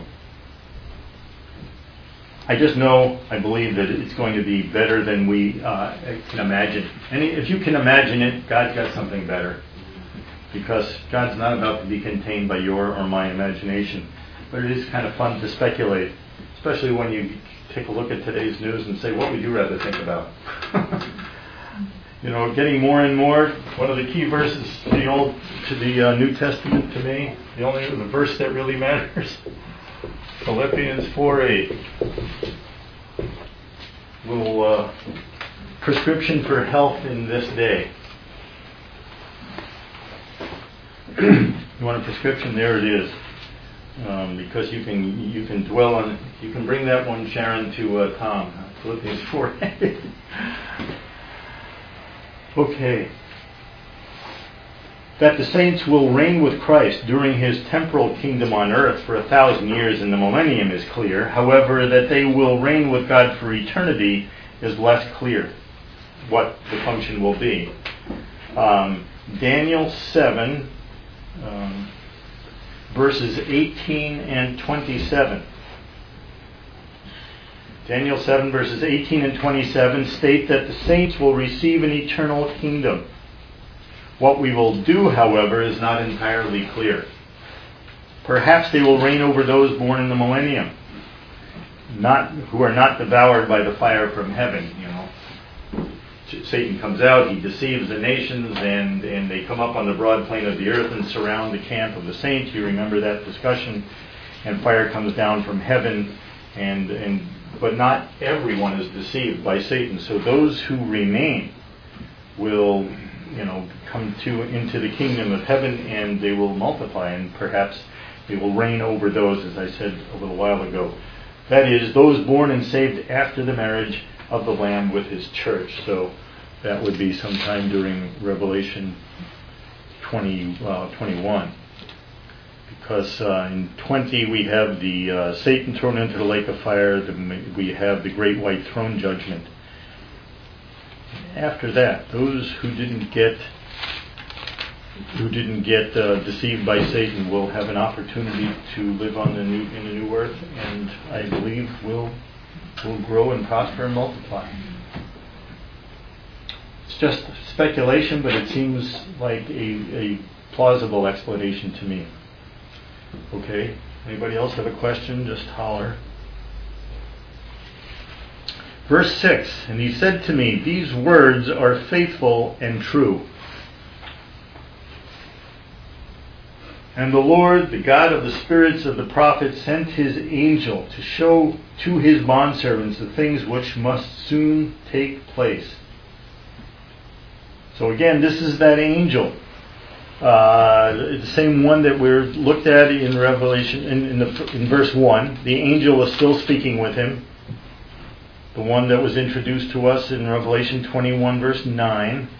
I just know, I believe that it's going to be better than we can imagine. And if you can imagine it, God's got something better. Because God's not about to be contained by your or my imagination. But it is kind of fun to speculate, especially when you take a look at today's news and say, what would you rather think about? Getting more and more, one of the key verses to the New Testament to me, the verse that really matters, Philippians 4:8. Little prescription for health in this day. You want a prescription? There it is. Because you can dwell on, you can bring that one, Sharon, to Tom. Philippians 4:8. Okay. That the saints will reign with Christ during his temporal kingdom on earth for 1,000 years in the millennium is clear. However, that they will reign with God for eternity is less clear what the function will be. Daniel 7, verses 18 and 27. Daniel 7 verses 18 and 27 state that the saints will receive an eternal kingdom. What we will do, however, is not entirely clear. Perhaps they will reign over those born in the millennium, who are not devoured by the fire from heaven. Satan comes out, he deceives the nations, and they come up on the broad plain of the earth and surround the camp of the saints. You remember that discussion. And fire comes down from heaven, but not everyone is deceived by Satan. So those who remain will, come into the kingdom of heaven, and they will multiply, and perhaps they will reign over those, as I said a little while ago. That is, those born and saved after the marriage of the Lamb with his church. So that would be sometime during Revelation 21. Because in 20 we have the Satan thrown into the lake of fire. We have the great white throne judgment. After that, those who didn't get deceived by Satan will have an opportunity to live in the new earth, and I believe will grow and prosper and multiply. It's just speculation, but it seems like a plausible explanation to me. Okay, anybody else have a question? Just holler. Verse 6, and he said to me, these words are faithful and true. And the Lord, the God of the spirits of the prophets, sent his angel to show to his bondservants the things which must soon take place. So again, this is that angel. The same one that we're looked at in Revelation, in verse 1. The angel is still speaking with him. The one that was introduced to us in Revelation 21 verse 9.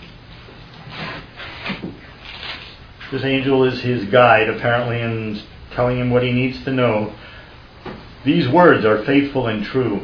This angel is his guide, apparently, and telling him what he needs to know. These words are faithful and true.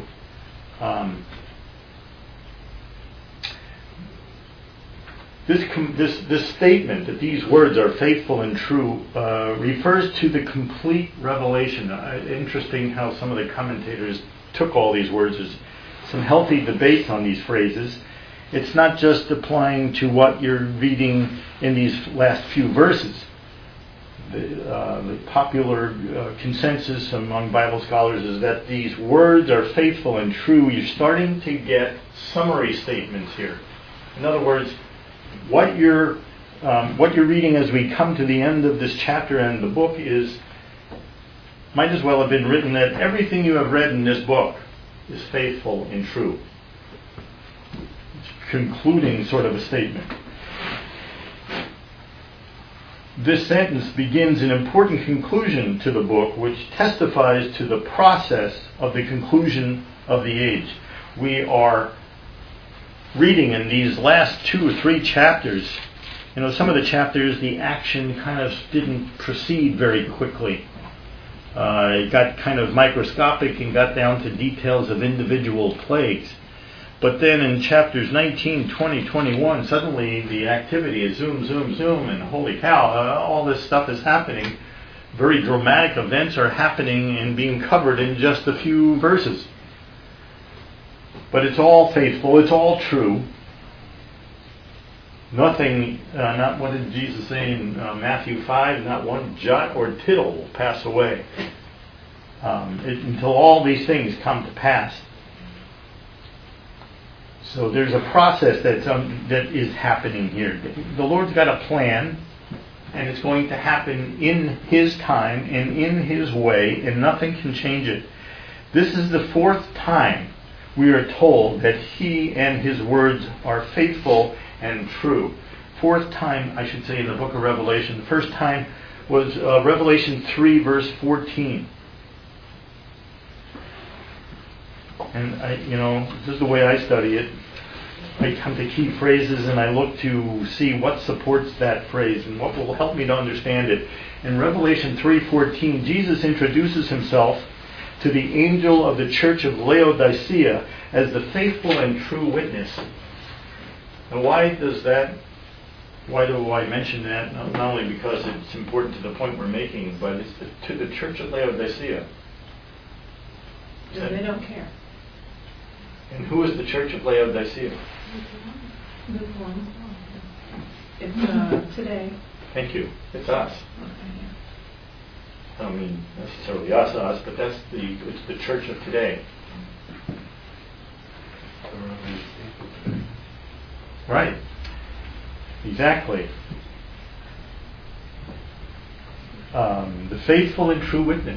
This statement that these words are faithful and true refers to the complete revelation. Interesting how some of the commentators took all these words. There's some healthy debates on these phrases. It's not just applying to what you're reading in these last few verses. The popular consensus among Bible scholars is that these words are faithful and true. You're starting to get summary statements here. In other words, what you're reading as we come to the end of this chapter and the book might as well have been written that everything you have read in this book is faithful and true. It's concluding sort of a statement. This sentence begins an important conclusion to the book, which testifies to the process of the conclusion of the age. We are reading in these last 2 or 3 chapters, some of the chapters, the action kind of didn't proceed very quickly. It got kind of microscopic and got down to details of individual plagues. But then in chapters 19, 20, 21, suddenly the activity is zoom, zoom, zoom, and holy cow, all this stuff is happening. Very dramatic events are happening and being covered in just a few verses. But it's all faithful, it's all true. Nothing, not what did Jesus say in Matthew 5, not one jot or tittle will pass away until all these things come to pass. So there's a process that is happening here. The Lord's got a plan, and it's going to happen in His time and in His way, and nothing can change it. This is the fourth time we are told that He and His words are faithful and true. Fourth time, I should say, in the book of Revelation. The first time was Revelation 3, verse 14. And this is the way I study it. I come to key phrases and I look to see what supports that phrase and what will help me to understand it. In Revelation 3:14, Jesus introduces Himself to the angel of the church of Laodicea as the faithful and true witness. Now why do I mention that? Not only because it's important to the point we're making, but it's to the church of Laodicea. No, they don't care. And who is the church of Laodicea? It's today. Thank you. It's us. I don't mean necessarily us, but it's the church of today. Right. Exactly. The faithful and true witness.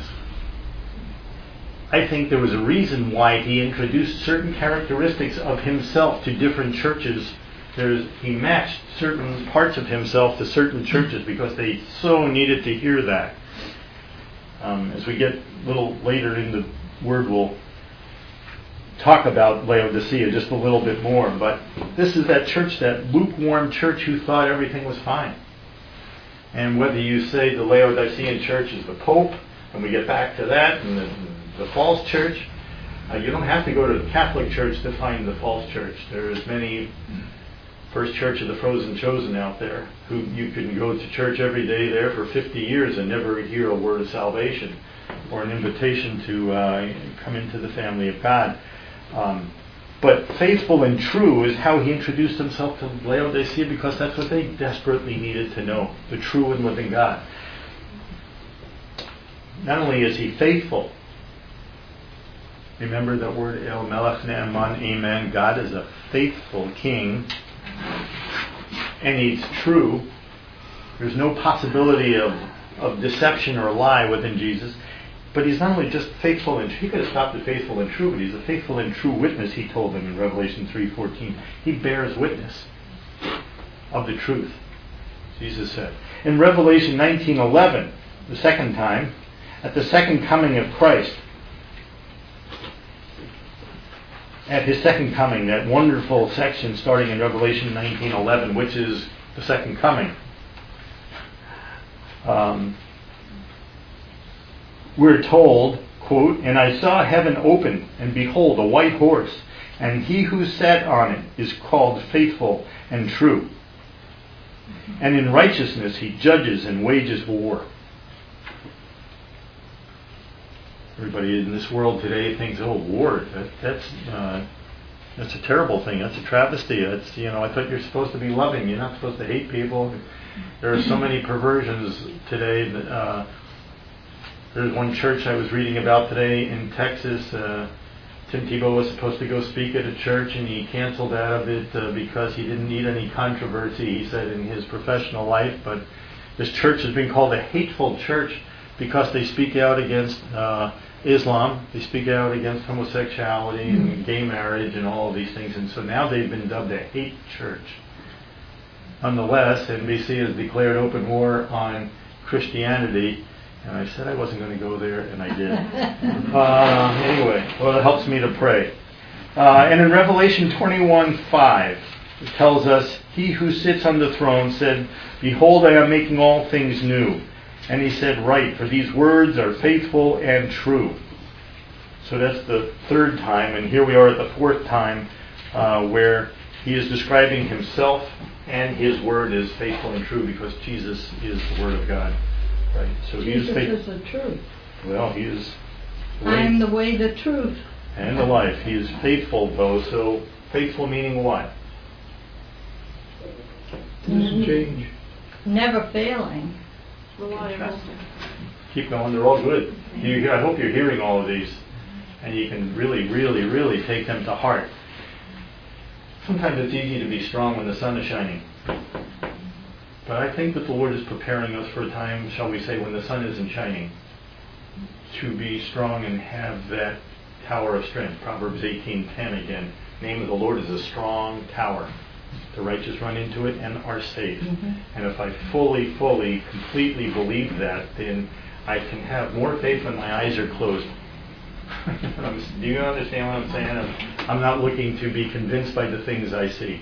I think there was a reason why He introduced certain characteristics of Himself to different churches. He matched certain parts of Himself to certain churches because they so needed to hear that. As we get a little later in the Word, we'll talk about Laodicea just a little bit more. But this is that church, that lukewarm church who thought everything was fine. And whether you say the Laodicean church is the Pope, and we get back to that, and the false church, you don't have to go to the Catholic Church to find the false church. There's many First Church of the Frozen Chosen out there who you can go to church every day there for 50 years and never hear a word of salvation or an invitation to come into the family of God. But faithful and true is how He introduced Himself to Laodicea, because that's what they desperately needed to know, the true and living God. Not only is He faithful, remember that word El Melech Ne'eman, amen. God is a faithful King, and He's true. There's no possibility of deception or lie within Jesus. But He's not only just faithful and He could have stopped at faithful and true, but He's a faithful and true witness, He told them in Revelation 3:14. He bears witness of the truth, Jesus said. In Revelation 19:11, the second time, at the second coming of Christ, at His second coming, that wonderful section starting in Revelation 19:11, which is the second coming. We're told, quote, "And I saw heaven open, and behold, a white horse, and He who sat on it is called Faithful and True. And in righteousness He judges and wages war." Everybody in this world today thinks, "Oh, war, that's a terrible thing. That's a travesty. That's, I thought you're supposed to be loving. You're not supposed to hate people." There are so many perversions today. There's one church I was reading about today in Texas. Tim Tebow was supposed to go speak at a church, and he canceled out of it because he didn't need any controversy, he said, in his professional life. But this church has been called a hateful church because they speak out against Islam. They speak out against homosexuality and gay marriage and all of these things. And so now they've been dubbed a hate church. Nonetheless, NBC has declared open war on Christianity. And I said I wasn't going to go there, and I did. Anyway, well, it helps me to pray. And in Revelation 21:5, it tells us, "He who sits on the throne said, 'Behold, I am making all things new.' And he said, "Write, for these words are faithful and true." So that's the third time, and here we are at the fourth time where he is describing himself and his word is faithful and true because Jesus is the Word of God. Right? So he is Jesus faithful. is the truth. Well, he is the I am way the way, the truth. and the life. He is faithful, though. So faithful meaning what? Doesn't change. Never failing. Reliable. Keep going. They're all good. I hope you're hearing all of these, and you can really, really, really take them to heart. Sometimes it's easy to be strong when the sun is shining. But I think that the Lord is preparing us for a time, shall we say, when the sun isn't shining, to be strong and have that tower of strength. Proverbs 18:10 again. Name of the Lord is a strong tower. The righteous run into it and are safe. And if I fully, completely believe that, then I can have more faith when my eyes are closed. Do you understand what I'm saying? I'm not looking to be convinced by the things I see.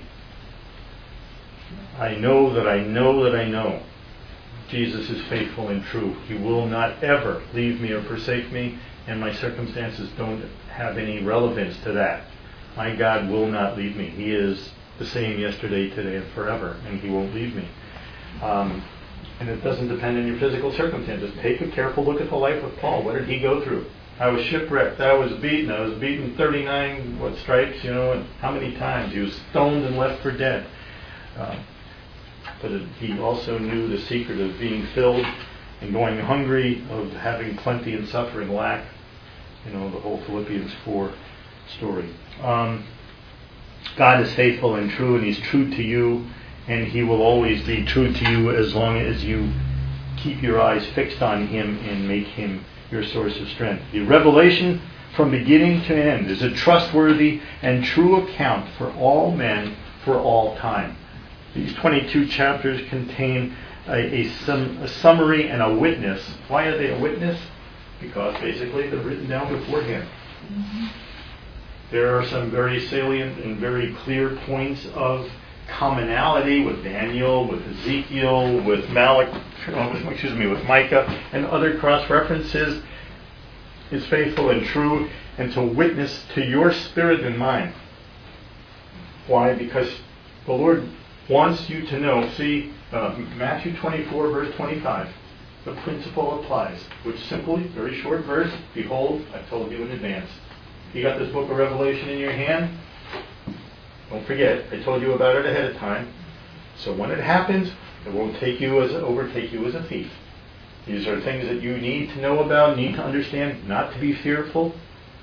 I know that I know that I know Jesus is faithful and true. He will not ever leave me or forsake me, and my circumstances don't have any relevance to that. My God will not leave me. He is the same yesterday, today, and forever, and He won't leave me. And it doesn't depend on your physical circumstances. Take a careful look at the life of Paul. What did he go through? I was shipwrecked. I was beaten 39 stripes, and how many times? He was stoned and left for dead. But he also knew the secret of being filled and going hungry, of having plenty and suffering lack. The whole Philippians 4 story. God is faithful and true, and He's true to you, and He will always be true to you as long as you keep your eyes fixed on Him and make Him your source of strength. The revelation from beginning to end is a trustworthy and true account for all men for all time. These 22 chapters contain a summary and a witness. Why are they a witness? Because basically they're written down beforehand. There are some very salient and very clear points of commonality with Daniel, with Ezekiel, with with Micah, and other cross-references. Is faithful and true, and to witness to your spirit and mind. Why? Because the Lord wants you to know. See, Matthew 24, verse 25. The principle applies, which simply, very short verse, behold, I've told you in advance. You got this book of Revelation in your hand? Don't forget, I told you about it ahead of time. So when it happens, it won't overtake you as a thief. These are things that you need to know about, need to understand, not to be fearful.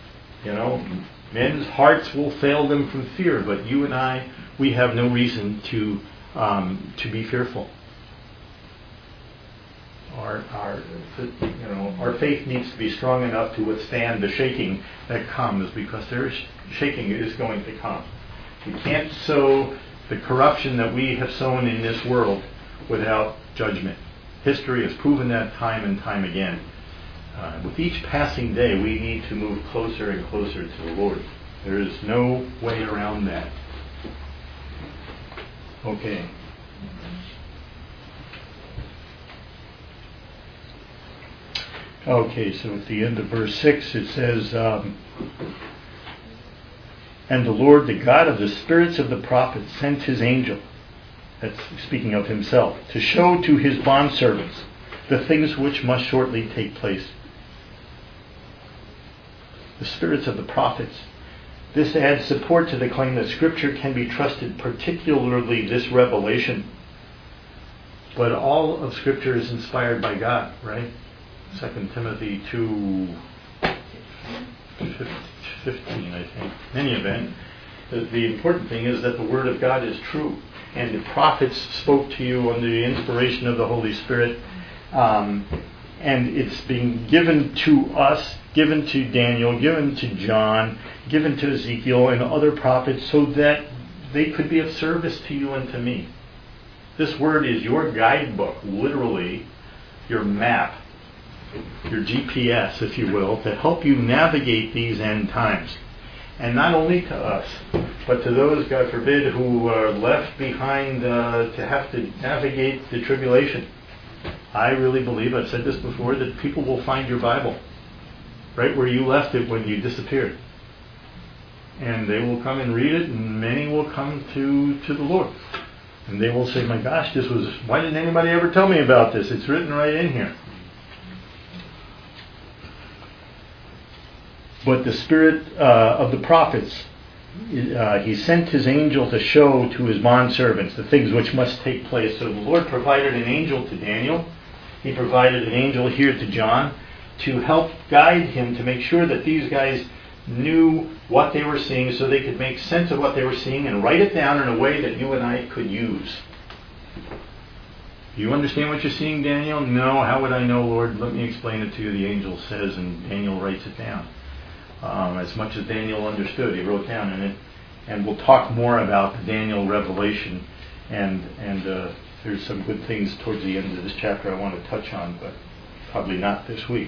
Men's hearts will fail them from fear, but you and I, we have no reason to be fearful. Our faith needs to be strong enough to withstand the shaking that comes, because shaking is going to come. We can't sow the corruption that we have sown in this world without judgment. History has proven that time and time again. With each passing day, we need to move closer and closer to the Lord. There is no way around that. Okay. Okay, so at the end of verse 6 it says, and the Lord, the God of the spirits of the prophets, sent His angel, that's speaking of Himself, to show to His bondservants the things which must shortly take place. The spirits of the prophets. This adds support to the claim that Scripture can be trusted, particularly this revelation. But all of Scripture is inspired by God, right? 2 Timothy 2:15, I think. In any event, the important thing is that the Word of God is true. And the prophets spoke to you under the inspiration of the Holy Spirit. And it's being given to us, given to Daniel, given to John, given to Ezekiel and other prophets so that they could be of service to you and to me. This Word is your guidebook, literally your map, your GPS, if you will, to help you navigate these end times. And not only to us, but to those, God forbid, who are left behind to have to navigate the tribulation. I really believe, I've said this before, that people will find your Bible right where you left it when you disappeared. And they will come and read it, and many will come to the Lord. And they will say, my gosh, why didn't anybody ever tell me about this? It's written right in here. But the spirit of the prophets, he sent his angel to show to his bondservants the things which must take place. So the Lord provided an angel to Daniel. He provided an angel here to John to help guide him to make sure that these guys knew what they were seeing so they could make sense of what they were seeing and write it down in a way that you and I could use. You understand what you're seeing, Daniel? No, how would I know, Lord? Let me explain it to you. The angel says, and Daniel writes it down. As much as Daniel understood, he wrote down in it. And we'll talk more about the Daniel revelation, and there's some good things towards the end of this chapter I want to touch on, but probably not this week.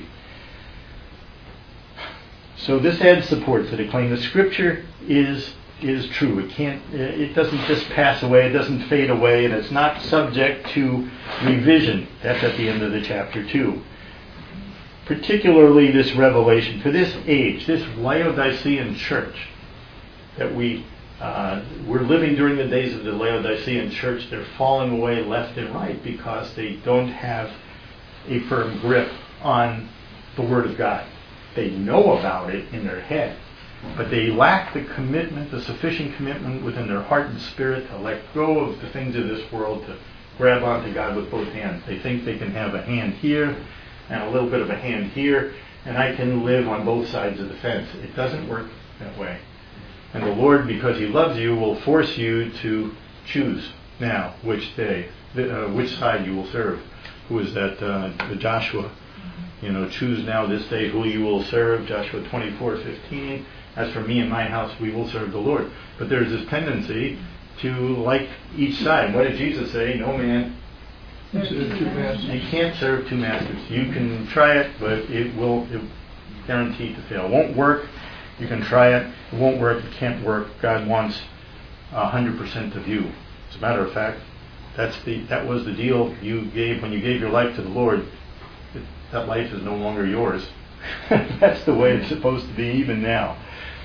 So this adds support to the claim that Scripture is true. It doesn't just pass away, it doesn't fade away, and it's not subject to revision. That's at the end of the chapter 2. Particularly this revelation for this age, this Laodicean church that we're living during the days of the Laodicean church. They're falling away left and right because they don't have a firm grip on the Word of God. They know about it in their head, but they lack the commitment, the sufficient commitment within their heart and spirit to let go of the things of this world, to grab onto God with both hands. They think they can have a hand here and a little bit of a hand here, and I can live on both sides of the fence. It doesn't work that way. And the Lord, because He loves you, will force you to choose now which side you will serve. Who is that? The Joshua. Choose now this day who you will serve. Joshua 24:15. As for me and my house, we will serve the Lord. But there's this tendency to like each side. What did Jesus say? No man. You can't serve two masters. You can try it, but it guaranteed to fail. It won't work. You can try it. It won't work. It can't work. God wants 100% of you. As a matter of fact, that was the deal you gave when you gave your life to the Lord. That life is no longer yours. That's the way it's supposed to be even now.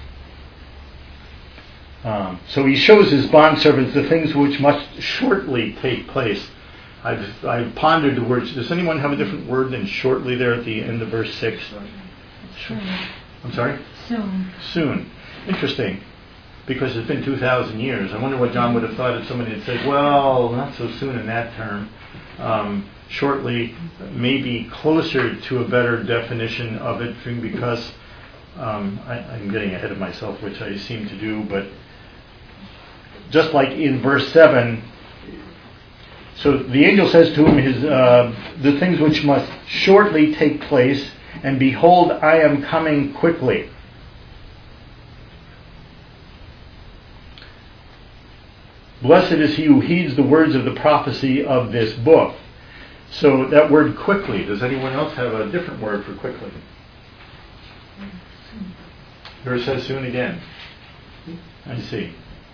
So he shows his bondservants the things which must shortly take place. I've pondered the words. Does anyone have a different word than shortly there at the end of verse 6? I'm sorry? Soon. Interesting. Because it's been 2,000 years. I wonder what John would have thought if somebody had said, well, not so soon in that term. Shortly, maybe closer to a better definition of it, because I'm getting ahead of myself, which I seem to do, but just like in verse 7, so the angel says to him the things which must shortly take place, and behold, I am coming quickly. Blessed is he who heeds the words of the prophecy of this book. So that word quickly, does anyone else have a different word for quickly? Here it says soon again. I see.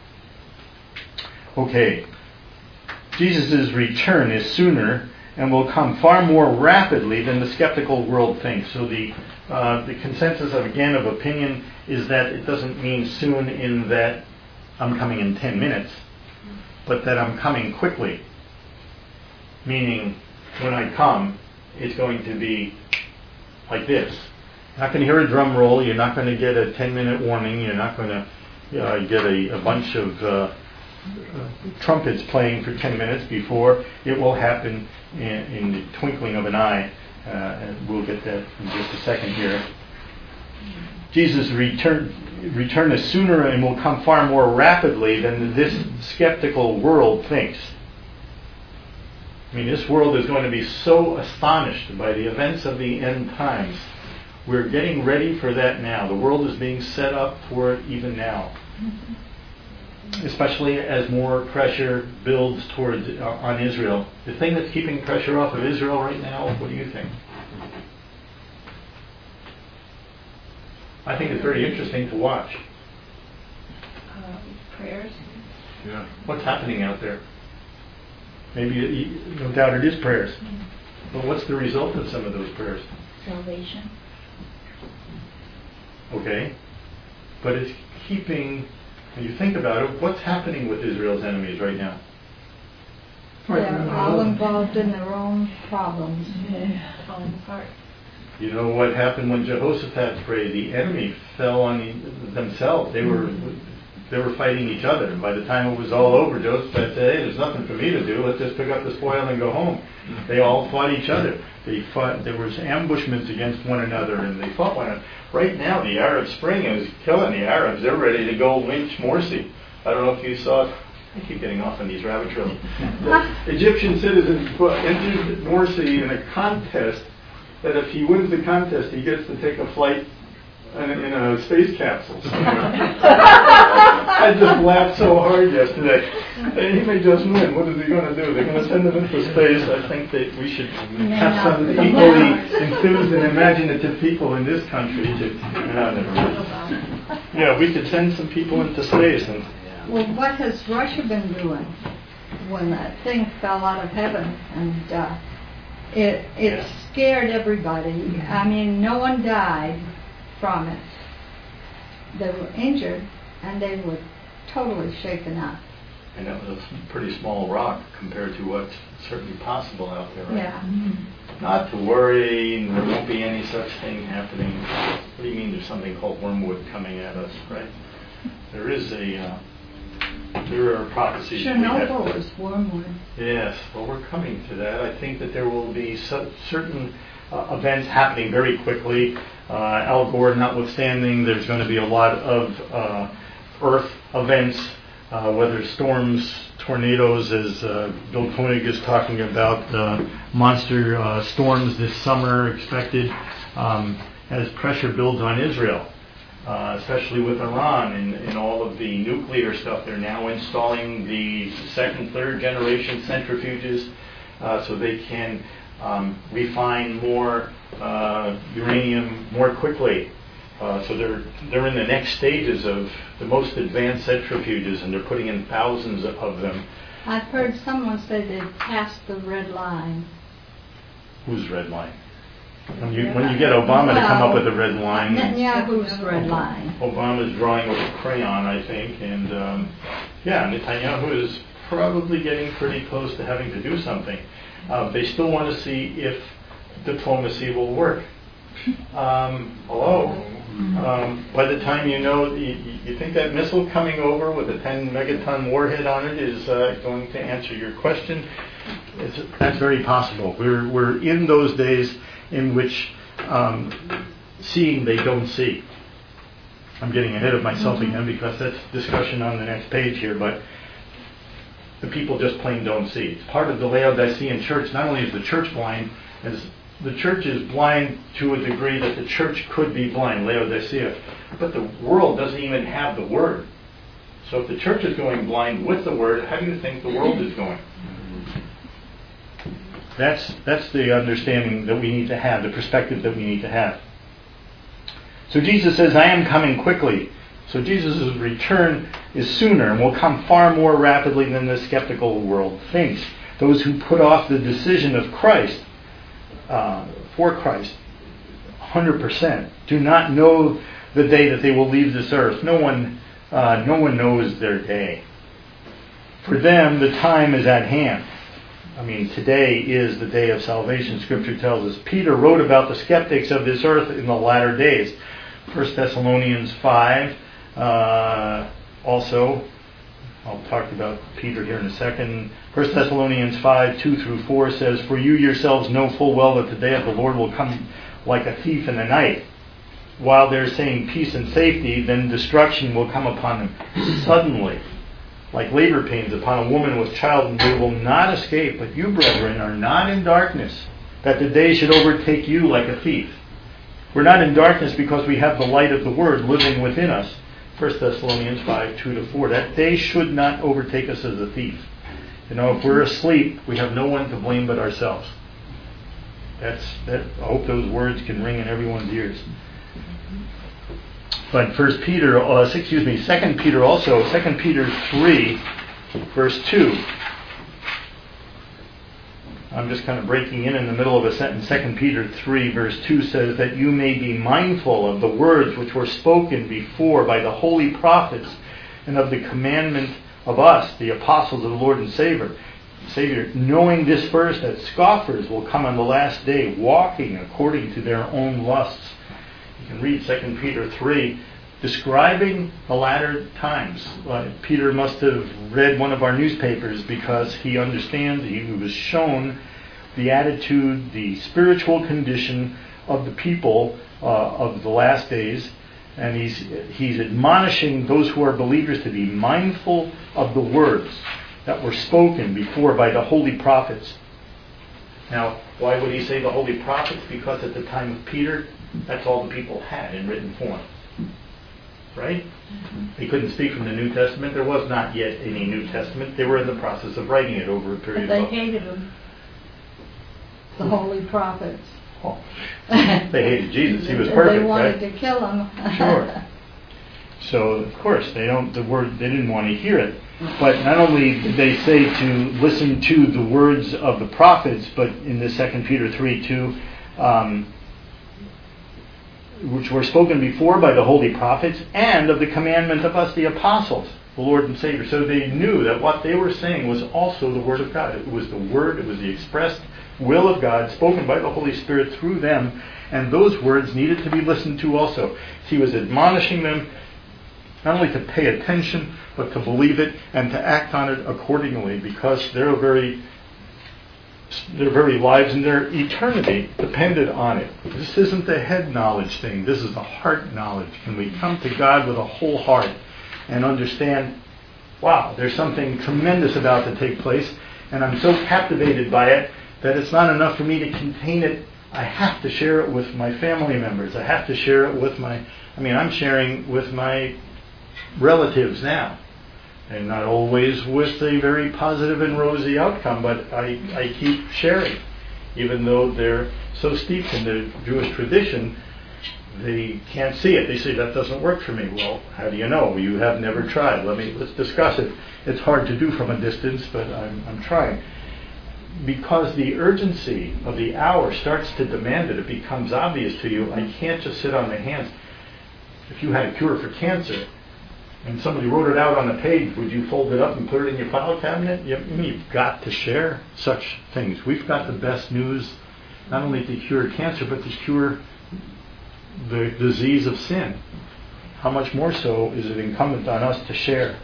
Okay. Jesus' return is sooner and will come far more rapidly than the skeptical world thinks. So the consensus of opinion is that it doesn't mean soon in that I'm coming in 10 minutes, but that I'm coming quickly. Meaning, when I come, it's going to be like this. You're not going to hear a drum roll. You're not going to get a 10-minute warning. You're not going to get a bunch of trumpets playing for 10 minutes before. It will happen in the twinkling of an eye. And we'll get that in just a second here. Jesus' return is sooner and will come far more rapidly than this skeptical world thinks. I mean, this world is going to be so astonished by the events of the end times. We're getting ready for that now. The world is being set up for it even now. Especially as more pressure builds towards on Israel. The thing that's keeping pressure off of Israel right now, what do you think? I think it's very interesting to watch. Prayers. Yeah. What's happening out there? Maybe, no doubt, it is prayers. Well, what's the result of some of those prayers? Salvation. Okay. But it's keeping, when you think about it, what's happening with Israel's enemies right now? They're all involved in their own problems. Falling apart. You know what happened when Jehoshaphat prayed? The enemy fell on themselves. They were fighting each other. And by the time it was all over, Jehoshaphat said, hey, there's nothing for me to do. Let's just pick up the spoil and go home. They all fought each other. There was ambushments against one another, and they fought one another. Right now, the Arab Spring is killing the Arabs. They're ready to go lynch Morsi. I don't know if you saw it. I keep getting off on these rabbit trails. Egyptian citizens entered Morsi in a contest that if he wins the contest, he gets to take a flight in a space capsule. I just laughed so hard yesterday. He may just win. What is he going to do? They're going to send him into space. I think that we should have some equally enthused and imaginative people in this country. Yeah, we could send some people into space. And Well, what has Russia been doing when that thing fell out of heaven? And it scared everybody. I mean, no one died from it. They were injured, and they were totally shaken up. And that was a pretty small rock compared to what's certainly possible out there, right? Yeah. Not to worry, there won't be any such thing happening. What do you mean there's something called wormwood coming at us, right? There are prophecies. Chernobyl was wormwood. Yes, well, we're coming to that. I think that there will be certain events happening very quickly. Al Gore notwithstanding, there's going to be a lot of earth events, whether storms, tornadoes, as Bill Koenig is talking about, monster storms this summer expected as pressure builds on Israel. Especially with Iran and all of the nuclear stuff. They're now installing the second, third generation centrifuges so they can refine more uranium more quickly. So they're in the next stages of the most advanced centrifuges, and they're putting in thousands of them. I've heard someone say they've passed the red line. Whose red line? When you get Obama to come up with a red line, Netanyahu's red line. Obama's drawing with a crayon, I think, and Netanyahu is probably getting pretty close to having to do something. They still want to see if diplomacy will work. Hello. By the time you think that missile coming over with a 10 megaton warhead on it is going to answer your question? That's very possible. We're in those days in which seeing they don't see. I'm getting ahead of myself again because that's discussion on the next page here, but the people just plain don't see. It's part of the Laodicean church. Not only is the church blind, as the church is blind to a degree that the church could be blind, Laodicea, but the world doesn't even have the word. So if the church is going blind with the word, how do you think the world is going? That's the understanding that we need to have, the perspective that we need to have. So Jesus says, I am coming quickly. So Jesus' return is sooner and will come far more rapidly than the skeptical world thinks. Those who put off the decision of Christ, for Christ, 100%, do not know the day that they will leave this earth. No one knows their day. For them, the time is at hand. I mean, today is the day of salvation, Scripture tells us. Peter wrote about the skeptics of this earth in the latter days. 1 Thessalonians 5, also, I'll talk about Peter here in a second. 1 Thessalonians 5, 2 through 4 says, For you yourselves know full well that the day of the Lord will come like a thief in the night. While they're saying peace and safety, then destruction will come upon them suddenly, like labor pains upon a woman with child, and they will not escape. But you, brethren, are not in darkness, that the day should overtake you like a thief. We're not in darkness because we have the light of the Word living within us. 1 Thessalonians 5, 2 to 4. That day should not overtake us as a thief. If we're asleep, we have no one to blame but ourselves. I hope those words can ring in everyone's ears. But 2 Peter also, 2 Peter 3, verse 2. I'm just kind of breaking in the middle of a sentence. 2 Peter 3 verse 2 says that you may be mindful of the words which were spoken before by the holy prophets, and of the commandment of us, the apostles of the Lord and Savior, knowing this first, that scoffers will come on the last day, walking according to their own lusts. You can read 2 Peter 3, describing the latter times. Peter must have read one of our newspapers, because he understands, he was shown the attitude, the spiritual condition of the people of the last days. And he's admonishing those who are believers to be mindful of the words that were spoken before by the holy prophets. Now, why would he say the holy prophets? Because at the time of Peter, that's all the people had in written form. Right? They couldn't speak from the New Testament. There was not yet any New Testament. They were in the process of writing it over a period But of they hated him. The holy prophets. Oh, they hated Jesus. He was perfect, They wanted right? to kill him. Sure. So of course they didn't want to hear it. But not only did they say to listen to the words of the prophets, but in the 2 Peter 3:2, which were spoken before by the holy prophets, and of the commandment of us, the apostles, the Lord and Savior. So they knew that what they were saying was also the Word of God. It was the Word, it was the expressed will of God spoken by the Holy Spirit through them, and those words needed to be listened to also. He was admonishing them not only to pay attention, but to believe it and to act on it accordingly, because their very lives and their eternity depended on it. This isn't a head knowledge thing. This is a heart knowledge. Can we come to God with a whole heart and understand, wow, there's something tremendous about to take place, and I'm so captivated by it that it's not enough for me to contain it. I have to share it with my family members. I have to share it with I'm sharing with my relatives now. And not always with a very positive and rosy outcome, but I keep sharing. Even though they're so steeped in the Jewish tradition, they can't see it. They say, that doesn't work for me. Well, how do you know? You have never tried. Let's discuss it. It's hard to do from a distance, but I'm trying. Because the urgency of the hour starts to demand it. It becomes obvious to you. I can't just sit on my hands. If you had a cure for cancer, and somebody wrote it out on a page, would you fold it up and put it in your file cabinet? You've got to share such things. We've got the best news, not only to cure cancer, but to cure the disease of sin. How much more so is it incumbent on us to share?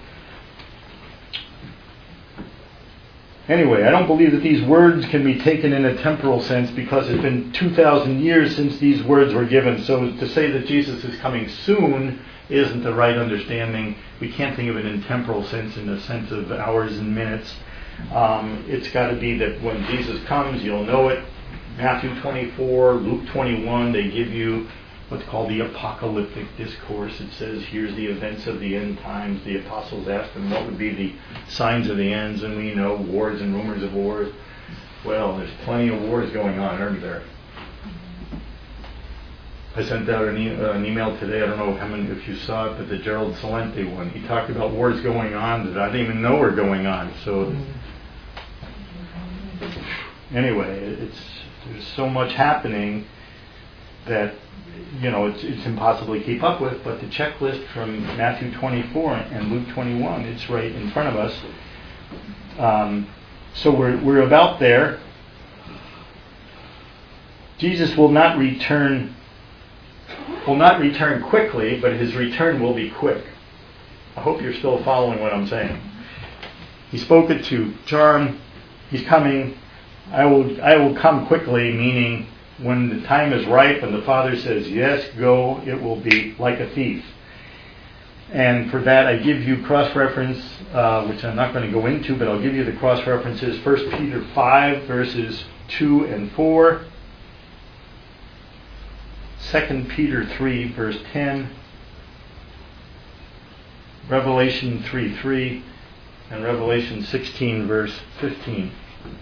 Anyway, I don't believe that these words can be taken in a temporal sense, because it's been 2,000 years since these words were given. So to say that Jesus is coming soon isn't the right understanding. We can't think of it in temporal sense, in the sense of hours and minutes. It's got to be that when Jesus comes, you'll know it. Matthew 24, Luke 21, they give you what's called the apocalyptic discourse. It says, here's the events of the end times. The apostles asked them what would be the signs of the ends, and we know wars and rumors of wars. Well, there's plenty of wars going on, aren't there? I sent out an email today, I don't know how many if you saw it, but the Gerald Celente one. He talked about wars going on that I didn't even know were going on. So anyway, there's so much happening that it's impossible to keep up with. But the checklist from Matthew 24 and Luke 21, it's right in front of us. So we're about there. Jesus will not return quickly, but his return will be quick. I hope you're still following what I'm saying. He spoke it to John. He's coming. I will come quickly, meaning when the time is ripe and the Father says, yes, go, it will be like a thief. And for that, I give you cross-reference, which I'm not going to go into, but I'll give you the cross-references. 1 Peter 5, verses 2 and 4. 2 Peter 3, verse 10, Revelation 3:3, and Revelation 16, verse 15.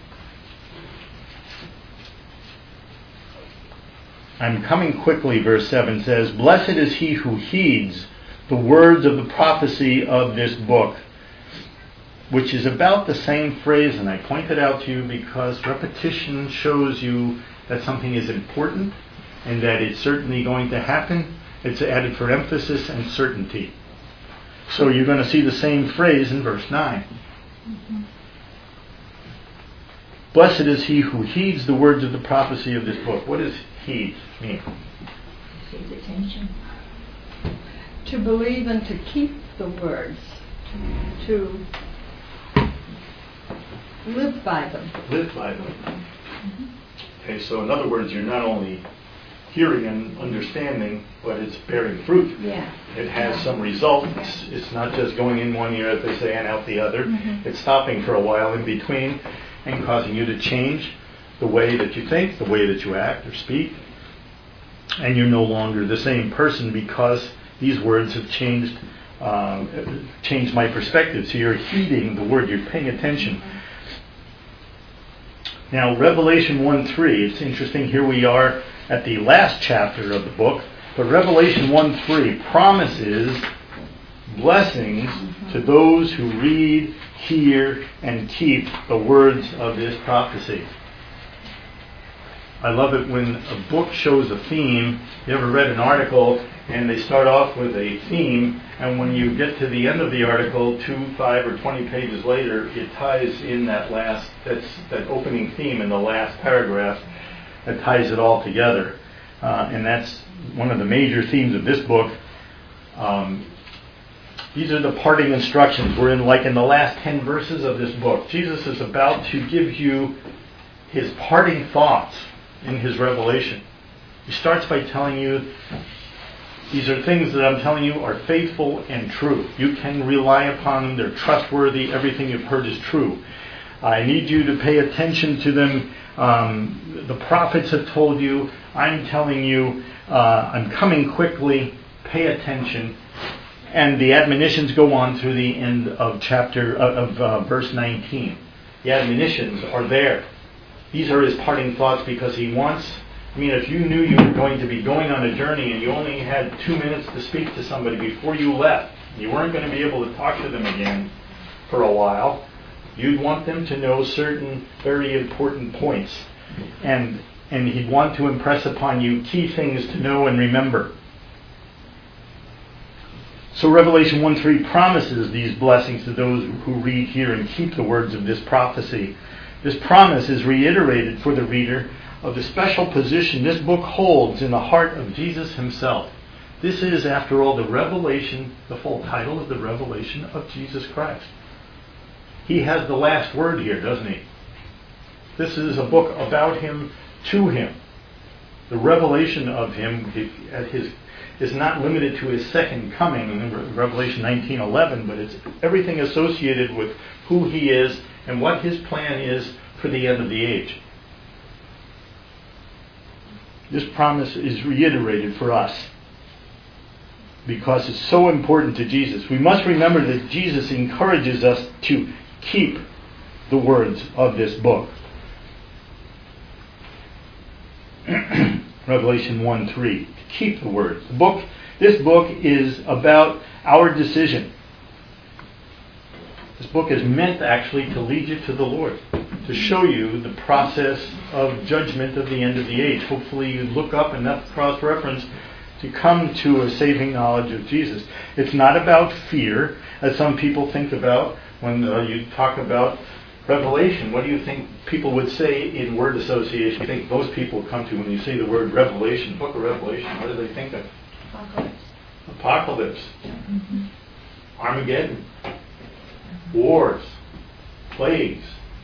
I'm coming quickly, verse 7 says, blessed is he who heeds the words of the prophecy of this book. which is about the same phrase, and I point it out to you because repetition shows you that something is important and that it's certainly going to happen. It's added for emphasis and certainty. So you're going to see the same phrase in verse 9. Blessed is he who heeds the words of the prophecy of this book. What does heed mean? Pays attention. To believe and to keep the words. To live by them. Live by them. Okay, so in other words, you're not only hearing and understanding, but it's bearing fruit. Yeah. It has some result. It's not just going in one ear, as they say, and out the other. It's stopping for a while in between and causing you to change the way that you think, the way that you act or speak. And you're no longer the same person because these words have changed my perspective. So you're heeding the word. You're paying attention. Now, Revelation 1:3, it's interesting. Here we are at the last chapter of the book. But Revelation 1:3 promises blessings to those who read, hear, and keep the words of this prophecy. I love it when a book shows a theme. You ever read an article and they start off with a theme, and when you get to the end of the article, 2, 5, or 20 pages later, it ties in that opening theme in the last paragraph. That ties it all together. And that's one of the major themes of this book. These are the parting instructions. We're in the last 10 verses of this book. Jesus is about to give you his parting thoughts in his revelation. He starts by telling you, these are things that I'm telling you are faithful and true. You can rely upon them. They're trustworthy. Everything you've heard is true. I need you to pay attention to them. The prophets have told you. I'm telling you. I'm coming quickly. Pay attention. And the admonitions go on through the end of verse 19. The admonitions are there. These are his parting thoughts because he wants. If you knew you were going to be going on a journey and you only had 2 minutes to speak to somebody before you left, you weren't going to be able to talk to them again for a while. You'd want them to know certain very important points. And he'd want to impress upon you key things to know and remember. So Revelation 1:3 promises these blessings to those who read, hear, and keep the words of this prophecy. This promise is reiterated for the reader of the special position this book holds in the heart of Jesus himself. This is, after all, the revelation, the full title is the revelation of Jesus Christ. He has the last word here, doesn't he? This is a book about him, to him. The revelation of him is not limited to his second coming in Revelation 19:11, but it's everything associated with who he is and what his plan is for the end of the age. This promise is reiterated for us because it's so important to Jesus. We must remember that Jesus encourages us to keep the words of this book. Revelation 1:3. Keep the words. This book is about our decision. This book is meant actually to lead you to the Lord, to show you the process of judgment of the end of the age. Hopefully you look up enough cross-reference to come to a saving knowledge of Jesus. It's not about fear, as some people think about when you talk about Revelation. What do you think people would say in word association? I think most people come to when you say the word Revelation, book of Revelation, what do they think of? Apocalypse. Armageddon. Wars. Plagues.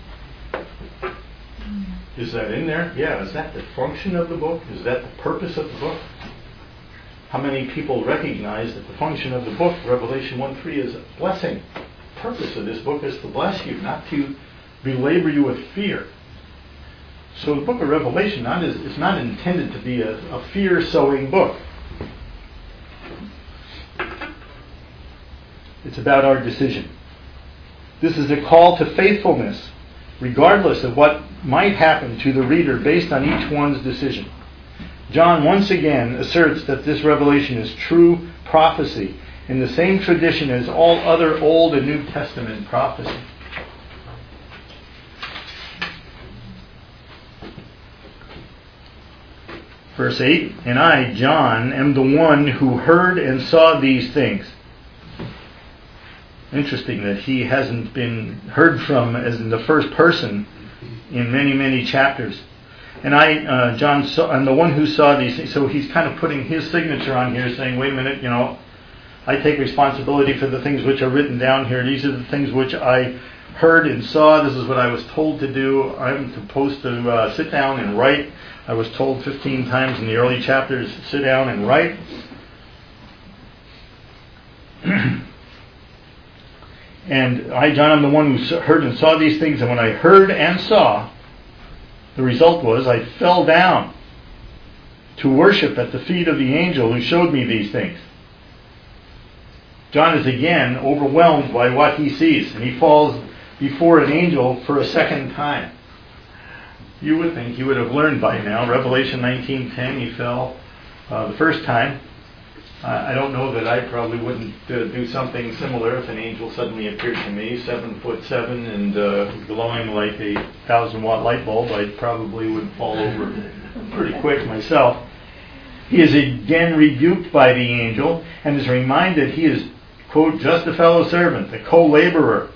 Is that in there? Yeah. Is that the function of the book? Is that the purpose of the book? How many people recognize that the function of the book, Revelation 1:3, is a blessing? The purpose of this book is to bless you, not to belabor you with fear. So the book of Revelation is not intended to be a fear-sowing book. It's about our decision. This is a call to faithfulness, regardless of what might happen to the reader based on each one's decision. John once again asserts that this revelation is true prophecy in the same tradition as all other Old and New Testament prophecy. Verse 8, and I, John, am the one who heard and saw these things. Interesting that he hasn't been heard from as in the first person in many, many chapters. And I, John, I'm the one who saw these things. So he's kind of putting his signature on here, saying, wait a minute, I take responsibility for the things which are written down here. These are the things which I heard and saw. This is what I was told to do. I'm supposed to sit down and write. I was told 15 times in the early chapters, sit down and write. And I, John, am the one who heard and saw these things. And when I heard and saw, the result was I fell down to worship at the feet of the angel who showed me these things. John is again overwhelmed by what he sees, and he falls before an angel for a second time. You would think you would have learned by now. Revelation 19:10, he fell the first time. I don't know that I probably wouldn't do something similar if an angel suddenly appeared to me, 7'7" and glowing like a 1,000-watt light bulb. I probably would fall over pretty quick myself. He is again rebuked by the angel and is reminded he is, quote, just a fellow servant, a co-laborer.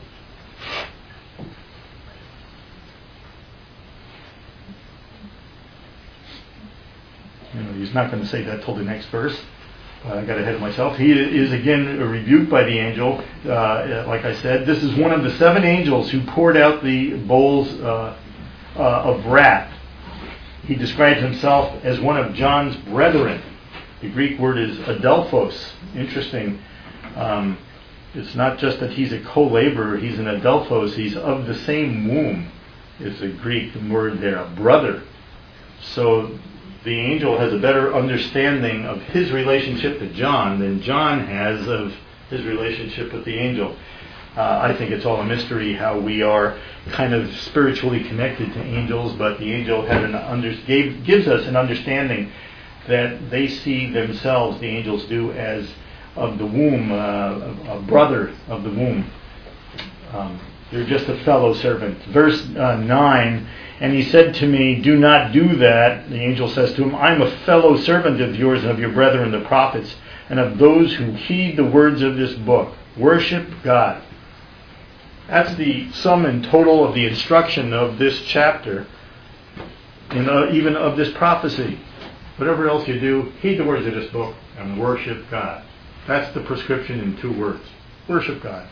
He's not going to say that till the next verse. I got ahead of myself. He is again rebuked by the angel. Like I said, this is one of the 7 angels who poured out the bowls of wrath. He describes himself as one of John's brethren. The Greek word is adelphos. Interesting. It's not just that he's a co-laborer. He's an adelphos. He's of the same womb. Is the Greek word there, a brother. So the angel has a better understanding of his relationship to John than John has of his relationship with the angel. I think it's all a mystery how we are kind of spiritually connected to angels, but the angel gives us an understanding that they see themselves, the angels do, as of the womb, a brother of the womb. They're just a fellow servant. Verse 9, and he said to me, do not do that. The angel says to him, I'm a fellow servant of yours and of your brethren, the prophets, and of those who heed the words of this book. Worship God. That's the sum and total of the instruction of this chapter, and even of this prophecy. Whatever else you do, heed the words of this book and worship God. That's the prescription in 2 words. Worship God.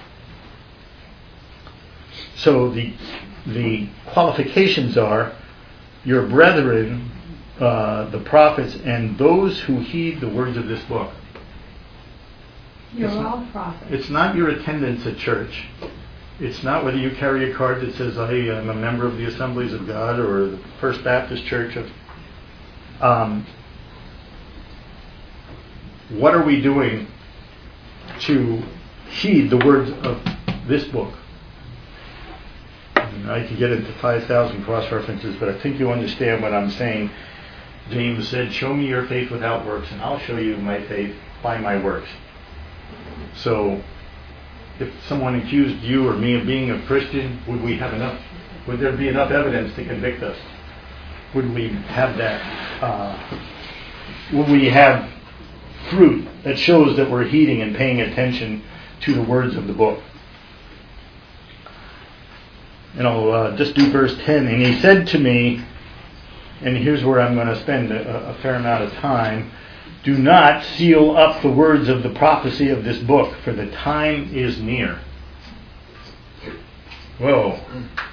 So the qualifications are your brethren, the prophets, and those who heed the words of this book. You're all prophets. It's not your attendance at church. It's not whether you carry a card that says, hey, I'm a member of the Assemblies of God or the First Baptist Church. What are we doing to heed the words of this book? I could get into 5,000 cross-references, but I think you understand what I'm saying. James said, show me your faith without works, and I'll show you my faith by my works. So, if someone accused you or me of being a Christian, would there be enough evidence to convict us? Would we have that? Would we have fruit that shows that we're heeding and paying attention to the words of the book? And I'll just do verse 10. And he said to me, and here's where I'm going to spend a fair amount of time, do not seal up the words of the prophecy of this book, for the time is near. Whoa.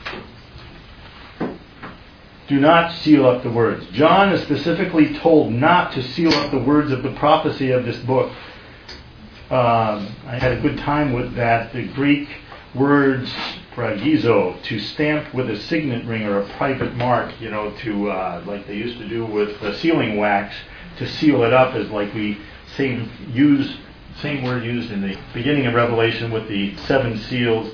Do not seal up the words. John is specifically told not to seal up the words of the prophecy of this book. I had a good time with that. The Greek words pragizo, to stamp with a signet ring or a private mark, to like they used to do with sealing wax, to seal it up, is like we same word used in the beginning of Revelation with the 7 seals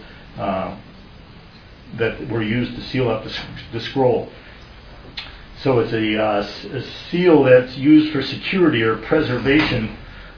that were used to seal up the scroll. So it's a seal that's used for security or preservation.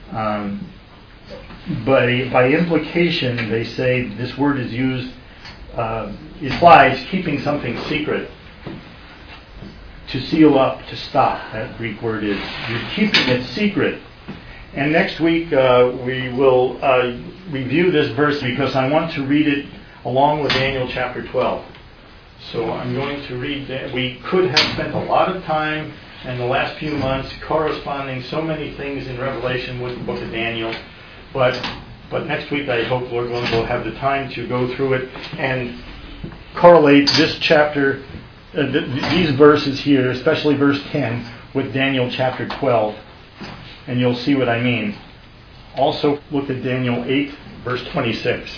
By implication, they say this word is used, implies keeping something secret. to seal up, to stop, that Greek word is. You're keeping it secret. And next week we will review this verse because I want to read it along with Daniel chapter 12. So I'm going to read that. We could have spent a lot of time in the last few months corresponding so many things in Revelation with the book of Daniel. But next week I hope Lord willing we'll have the time to go through it and correlate this chapter, these verses here, especially verse 10, with Daniel chapter 12. And you'll see what I mean. Also look at Daniel 8, verse 26.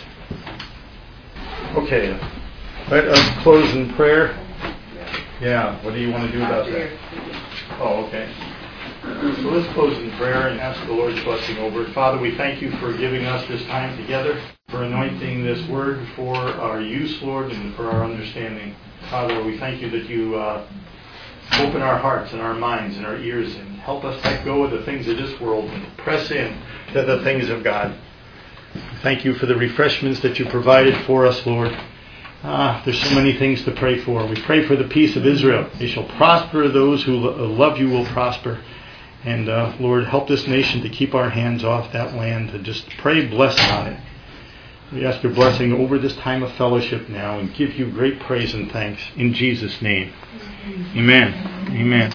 Okay, let us close in prayer. Yeah, what do you want to do about that? Oh, okay. So let's close in prayer and ask the Lord's blessing over it. Father, we thank you for giving us this time together, for anointing this word for our use, Lord, and for our understanding. Father, we thank you that you open our hearts and our minds and our ears and help us let go of the things of this world and press in to the things of God. Thank you for the refreshments that you provided for us, Lord. There's so many things to pray for. We pray for the peace of Israel. They shall prosper. Those who love you will prosper. And Lord, help this nation to keep our hands off that land, to just pray blessing on it. We ask your blessing over this time of fellowship now and give you great praise and thanks in Jesus' name. Amen. Amen.